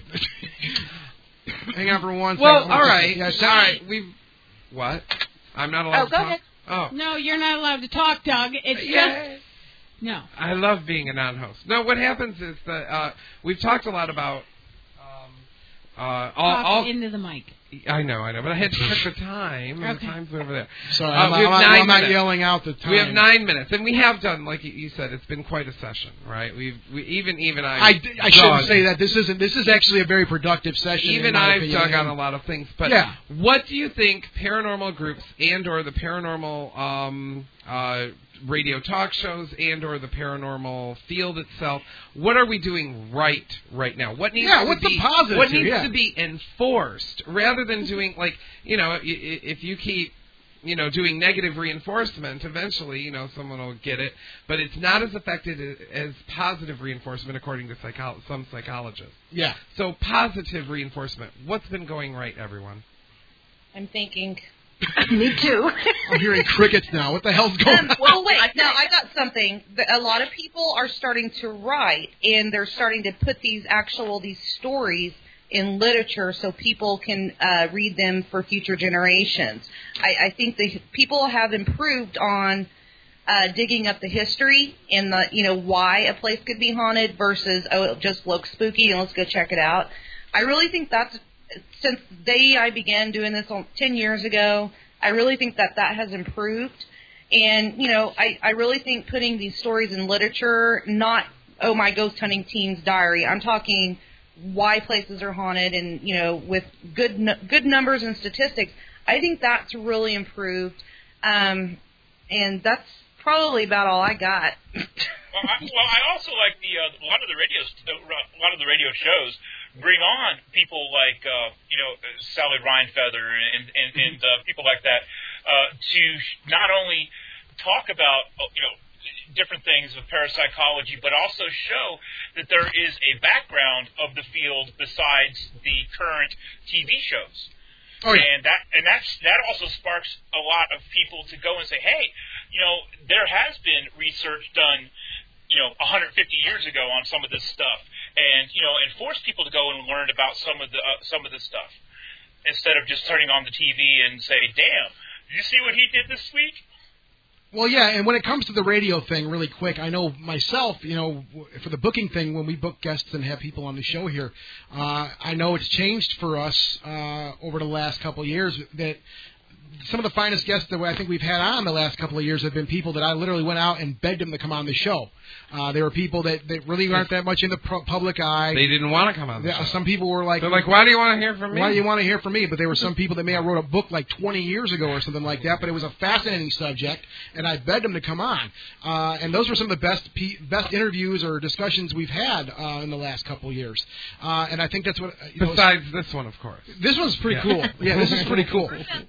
K: Hang on for one
J: Well,
K: second.
J: all right.
K: Yeah,
J: all right. We've. What? I'm not allowed
Q: Oh,
J: to
Q: go
J: talk.
Q: ahead.
J: Oh.
L: No, you're not allowed to talk, Doug. It's
J: Yeah.
L: just no.
J: I love being a non-host. No, what happens is that uh, we've talked a lot about. Um, uh, all,
L: Talk
J: all,
L: into the mic.
J: I know, I know, but I had to check the time, and
L: Okay.
J: the time's over there.
K: Sorry,
J: Uh,
K: I'm,
J: we
K: not,
J: have
K: I'm,
J: nine
K: I'm not
J: minutes.
K: yelling out the time.
J: We have nine minutes, and we have done, like you- you said, it's been quite a session, right? We've we, even even I.
K: I, I shouldn't say that. This isn't. This is actually a very productive session.
J: Even
K: in my
J: I've
K: opinion.
J: dug on a lot of things, but
K: Yeah.
J: what do you think paranormal groups and or the paranormal um, uh, radio talk shows and or the paranormal field itself, what are we doing right right now? What needs
K: Yeah,
J: to
K: what's the
J: be
K: positive
J: what
K: here?
J: needs
K: Yeah.
J: to be enforced rather than doing like you know i- i- if you keep you know doing negative reinforcement, eventually you know someone will get it, but it's not as effective as positive reinforcement according to psycho- some psychologists.
K: Yeah.
J: So positive reinforcement. What's been going right, everyone?
N: I'm thinking.
R: Me too.
K: I'm hearing crickets now. What the hell's going
N: Um,
K: on?
N: well, wait. No, I got something. The- A lot of people are starting to write, and they're starting to put these actual these stories in literature so people can uh, read them for future generations. I, I think the people have improved on uh, digging up the history and the you know why a place could be haunted versus oh it just looks spooky and let's go check it out. I really think that's since the day I began doing this on, ten years ago. I really think that that has improved. And, you know, I, I really think putting these stories in literature, not, oh, my ghost hunting team's diary. I'm talking why places are haunted and, you know, with good nu- good numbers and statistics. I think that's really improved. Um, and that's probably about all I got.
P: Well, I, well, I also like the uh, a lot of the radio a lot of the radio shows bring on people like uh, you know Sally Rhinefeather and and, and uh, people like that uh, to not only talk about uh, you know different things of parapsychology, but also show that there is a background of the field besides the current T V shows.
K: Oh, yeah.
P: And that and that's that also sparks a lot of people to go and say, hey, you know, there has been research done, you know, one hundred fifty years ago on some of this stuff, and you know, and force people to go and learn about some of the uh, some of this stuff instead of just turning on the T V and say, damn, did you see what he did this week?
K: Well, yeah, and when it comes to the radio thing, really quick, I know myself, you know, for the booking thing, when we book guests and have people on the show here, uh, I know it's changed for us uh, over the last couple of years that some of the finest guests that I think we've had on the last couple of years have been people that I literally went out and begged them to come on the show. Uh, they were people that, that really aren't that much in the pro- public eye.
J: They didn't want to come on the
K: Yeah,
J: show.
K: some people were like,
J: They're like, why do you want to hear from me?
K: Why do you want to hear from me? But there were some people that may have wrote a book like twenty years ago or something like that, but it was a fascinating subject, and I begged them to come on. Uh, and those were some of the best pe- best interviews or discussions we've had uh, in the last couple of years. Uh, and I think that's what... Uh, you know,
J: Besides this one, of course.
K: this one's pretty
J: Yeah.
K: cool. Yeah, this is pretty cool.
N: The best one was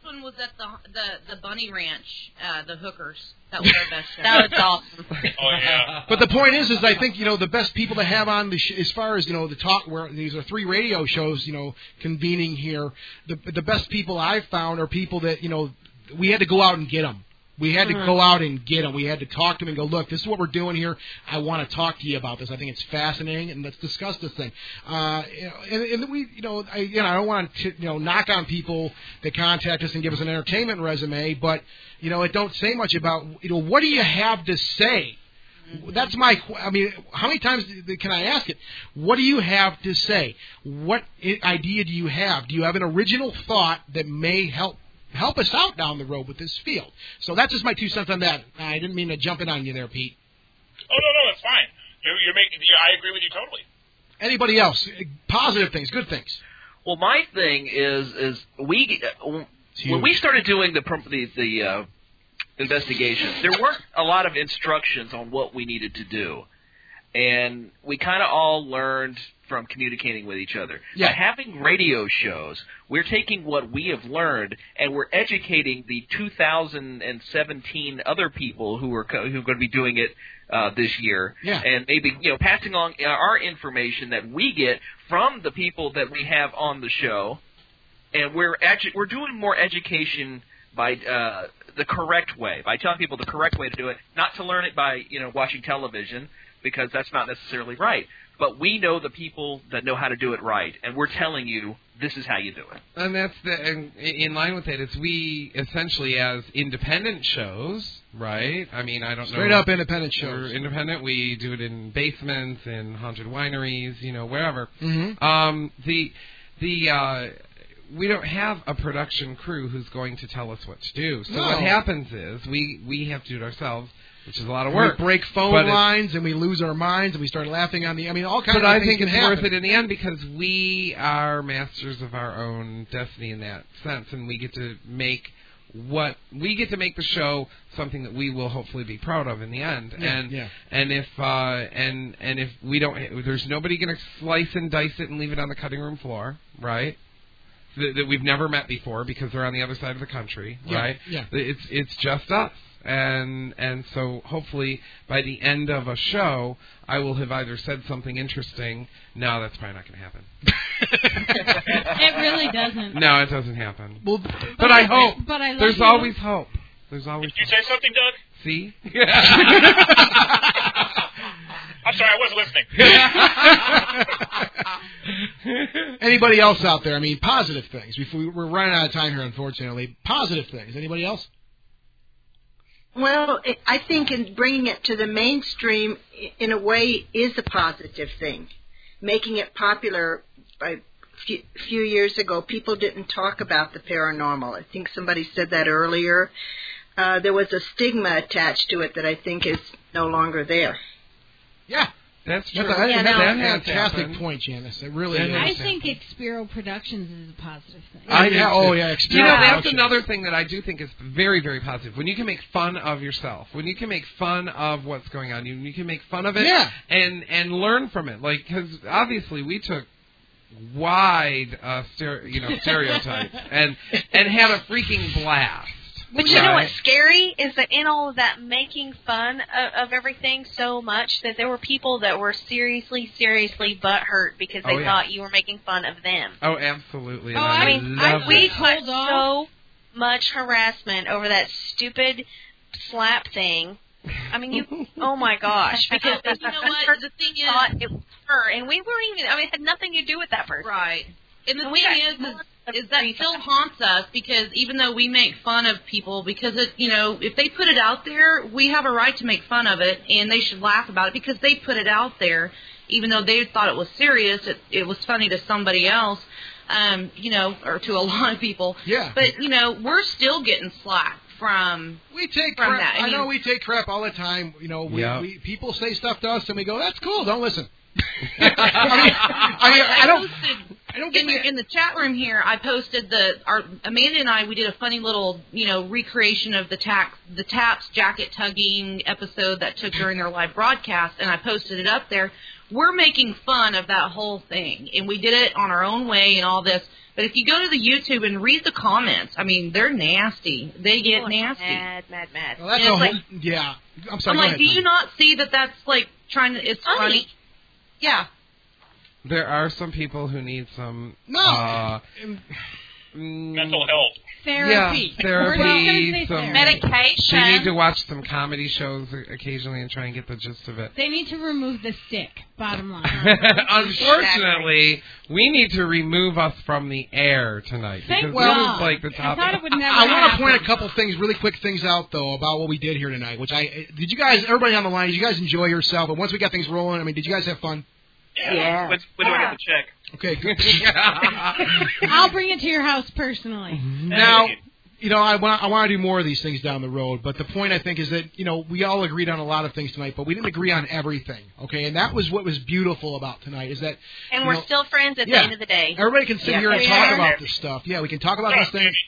N: at the the the Bunny Ranch, uh, the hookers. That was our best show.
O: That was awesome.
P: Oh yeah.
K: But the point is, is I think you know the best people to have on the sh- as far as you know the talk where these are three radio shows you know convening here. The the best people I've found are people that you know we had to go out and get them. We had to
O: Mhm.
K: go out and get them. We had to talk to them and go, look, this is what we're doing here. I want to talk to you about this. I think it's fascinating, and let's discuss this thing. Uh, you know, and, and we, you know, I, you know, I don't want to, you know, knock on people that contact us and give us an entertainment resume, but you know, it don't say much about, you know, what do you have to say? Mm-hmm. That's my. qu- I mean, how many times can I ask it? What do you have to say? What i- idea do you have? Do you have an original thought that may help? Help us out down the road with this field. So that's just my two cents on that. I didn't mean to jump in on you there, Pete.
P: Oh no, no, it's fine. You're, you're making. I agree with you totally.
K: Anybody else? Positive things, good things.
M: Well, my thing is is we uh, when we started doing the pr- the, the uh, investigations, there weren't a lot of instructions on what we needed to do, and we kind of all learned from communicating with each other.
K: Yeah.
M: By having radio shows, we're taking what we have learned and we're educating the two thousand seventeen other people who are co- who are going to be doing it uh, this year,
K: Yeah.
M: and maybe you know passing on our information that we get from the people that we have on the show, and we're edu- we're doing more education by uh, the correct way, by telling people the correct way to do it, not to learn it by you know watching television because that's not necessarily right. But we know the people that know how to do it right, and we're telling you this is how you do it.
J: And that's the and in line with it. It's we essentially as independent shows, right? I mean, I don't
K: Straight
J: know.
K: up independent shows.
J: We're independent. We do it in basements, in haunted wineries, you know, wherever.
K: Mm-hmm.
J: Um, the the uh, we don't have a production crew who's going to tell us what to do. So
K: No.
J: what happens is we we have to do it ourselves, which is a lot of
K: We
J: work.
K: break phone
J: But it's-
K: lines and we lose our minds and we start laughing on the. I mean, all kinds
J: But
K: of
J: I
K: things
J: think
K: can
J: it's
K: happen.
J: worth it in the end because we are masters of our own destiny in that sense, and we get to make what we get to make the show something that we will hopefully be proud of in the end.
K: Yeah,
J: and
K: yeah.
J: and if uh, and and if we don't, there's nobody going to slice and dice it and leave it on the cutting room floor, right? That, that we've never met before because they're on the other side of the country,
K: Yeah,
J: right?
K: yeah.
J: It's it's just us. And and so hopefully by the end of a show, I will have either said something interesting. No, that's probably not going to happen.
L: It really doesn't.
J: No, it doesn't happen.
K: Well,
J: but I hope.
L: But I love
J: There's
L: you.
J: always hope. There's always.
P: Did you say something, Doug?
J: See?
P: I'm sorry, I wasn't listening.
K: Anybody else out there? I mean, positive things. Before we're running out of time here, unfortunately. Positive things. Anybody else?
R: Well, it- I think in bringing it to the mainstream, i- in a way, is a positive thing. Making it popular. A few, few years ago, people didn't talk about the paranormal. I think somebody said that earlier. Uh, there was a stigma attached to it that I think is no longer there.
K: Yeah.
J: That's true.
K: That's a,
O: Yeah,
K: that's
O: no.
K: a
J: That has
K: fantastic
J: happened.
K: point, Janice. It really
J: That
K: is.
L: I
J: has
L: think Expiro Productions is a positive thing.
J: I
K: yeah,
J: do
K: oh,
J: too.
K: yeah,
J: You
K: Experience
J: know, that's
K: Productions.
J: another thing that I do think is very, very positive. When you can make fun of yourself, when you can make fun of what's going on, you, you can make fun of it
K: Yeah.
J: and and learn from it. Like, because obviously we took wide, uh, stere- you know, stereotypes and and had a freaking blast.
O: But you know
J: Right.
O: what's scary is that in all of that making fun of, of everything so much that there were people that were seriously, seriously butthurt because they
J: Oh, yeah.
O: thought you were making fun of them.
J: Oh, absolutely. And
L: Oh,
J: I,
L: I
O: mean,
J: love
O: we
J: it.
O: got
L: Hold on.
O: so much harassment over that stupid slap thing. I mean, you. Oh my gosh! Because
N: But you know what? The thing is,
O: thought it was her, and we weren't even. I mean, it had nothing to do with that person.
N: right. And the
O: And we
N: thing
O: got
N: is,
O: more
N: is, is that still haunts us because even though we make fun of people, because it, you know, if they put it out there, we have a right to make fun of it, and they should laugh about it because they put it out there, even though they thought it was serious. It, it was funny to somebody else, um, you know, or to a lot of people.
K: Yeah.
N: But you know, we're still getting slack from.
K: We take
N: From
K: crap.
N: that, I
K: I,
N: mean-
K: know we take crap all the time. You know, we,
J: Yeah.
K: we people say stuff to us and we go, "That's cool. Don't listen." I mean, I, mean, I don't.
N: posted
K: I don't get
N: in
K: me.
N: the, in the chat room here. I posted the our Amanda and I. We did a funny little, you know, recreation of the tax the Taps jacket tugging episode that took during their live broadcast, and I posted it up there. we're making fun of that whole thing, and we did it on our own way and all this. But if you go to the YouTube and read the comments, I mean, they're nasty. They get
O: Oh,
N: nasty.
O: Mad, mad, mad.
K: Well, that's
N: And
K: a
N: it's
K: whole,
N: like-
K: yeah. I'm sorry.
N: I'm
K: go
N: like,
K: ahead,
N: do you
K: Tom.
N: not see that that's like trying to? It's funny.
O: Funny.
N: Yeah.
J: There are some people who need some
K: No.
J: uh,
P: Mental health.
L: Therapy.
J: Yeah,
L: We're just gonna
J: therapy,
L: say
J: some
L: therapy.
O: Medication.
J: They need to watch some comedy shows occasionally and try and get the gist of it.
L: They need to remove the stick. Bottom line.
J: Unfortunately, we need to remove us from the air tonight
L: Thank
J: because
K: well,
J: this is like the
L: I
J: top.
L: thought it would never
K: I want to
L: happen.
K: point a couple things, really quick things out though about what we did here tonight. Which I did you guys, everybody on the line, did you guys enjoy yourself? And once we got things rolling, I mean, did you guys have fun?
P: Yeah. When, when do I get the check?
K: Okay, good.
L: I'll bring it to your house personally.
K: Now, you know, I want I want to do more of these things down the road, but the point I think is that, you know, we all agreed on a lot of things tonight, but we didn't agree on everything, okay? And that was what was beautiful about tonight is that
O: And
K: you
O: we're
K: know,
O: still friends at
K: yeah,
O: the end of the day.
K: everybody can sit
O: Yeah.
K: here and
O: We
K: talk
O: are.
K: about this stuff. Yeah, we can talk about these things.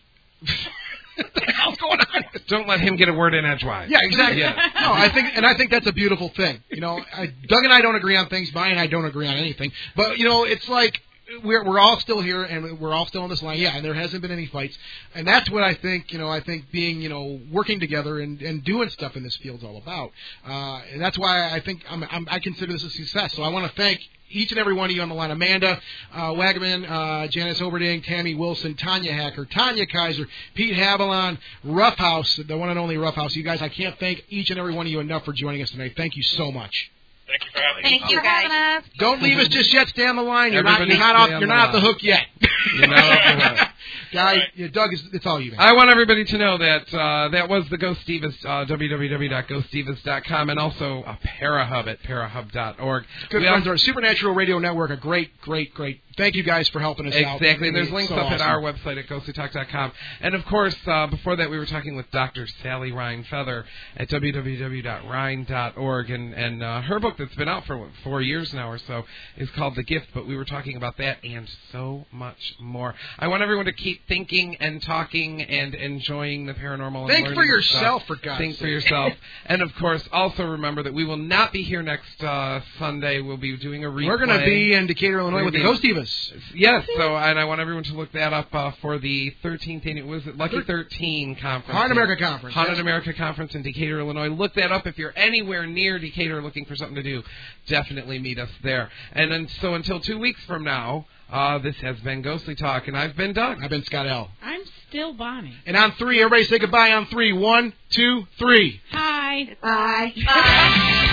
K: What's going on?
J: Don't let him get a word in edgewise.
K: Yeah, exactly.
J: Yeah.
K: No, I think, and I think that's a beautiful thing. You know, I, Doug and I don't agree on things. Brian and I don't agree on anything. But you know, it's like we're we're all still here and we're all still on this line. Yeah, and there hasn't been any fights, and that's what I think. You know, I think being you know working together and, and doing stuff in this field is all about. Uh, and that's why I think I'm, I'm, I consider this a success. So I want to thank each and every one of you on the line. Amanda uh, Wagaman, uh, Janice Oberding, Tammy Wilson, Tanya Hacker, Tanya Kaiser, Pete Haviland, Roughhouse, the one and only Roughhouse. You guys, I can't thank each and every one of you enough for joining us tonight. Thank you so much.
P: Thank you for having
O: Thank
P: me.
O: you, guys.
K: Don't leave us just yet. Stay on the line. You're not.
J: Everybody
K: You're not off.
J: stay on
K: You're
J: the
K: not off the
J: line.
K: hook yet.
J: You're not off the hook.
K: Guys, yeah, Doug, is, it's all you, man.
J: I want everybody to know that uh, that was the Ghost Divas, uh, w w w dot ghost divas dot com, and also a Parahub at parahub dot org.
K: Good
J: We
K: friends
J: also-
K: of our Supernatural Radio Network. A great, great, great. Thank you guys for helping us out.
J: Exactly. There's
K: It's
J: links
K: so
J: up at
K: awesome.
J: our website at ghostly talk dot com. And, of course, uh, before that, we were talking with Doctor Sally Ryan Feather at w w w dot rhine dot org. And, and uh, her book that's been out for what, four years now or so is called The Gift. But we were talking about that and so much more. I want everyone to keep thinking and talking and enjoying the paranormal. And
K: Think
J: learning
K: for yourself,
J: stuff.
K: for God's
J: Think for
K: sake.
J: yourself. And, of course, also remember that we will not be here next uh, Sunday. We'll be doing a replay.
K: We're going to be in Decatur, Illinois,
J: We're
K: with the
J: gonna
K: Ghost
J: be-
K: Divas.
J: Yes, so and I want everyone to look that up uh, for the thirteenth annual, was it Lucky thirteen conference?
K: Haunted America Conference,
J: Haunted
K: yes.
J: America Conference in Decatur, Illinois. Look that up if you're anywhere near Decatur looking for something to do. Definitely meet us there. And then, so until two weeks from now, uh, this has been Ghostly Talk, and I've been Doug.
K: I've been Scott L.
L: I'm still Bonnie.
K: And on three, everybody say goodbye on three. One, two, three.
L: Hi.
O: Bye. Bye.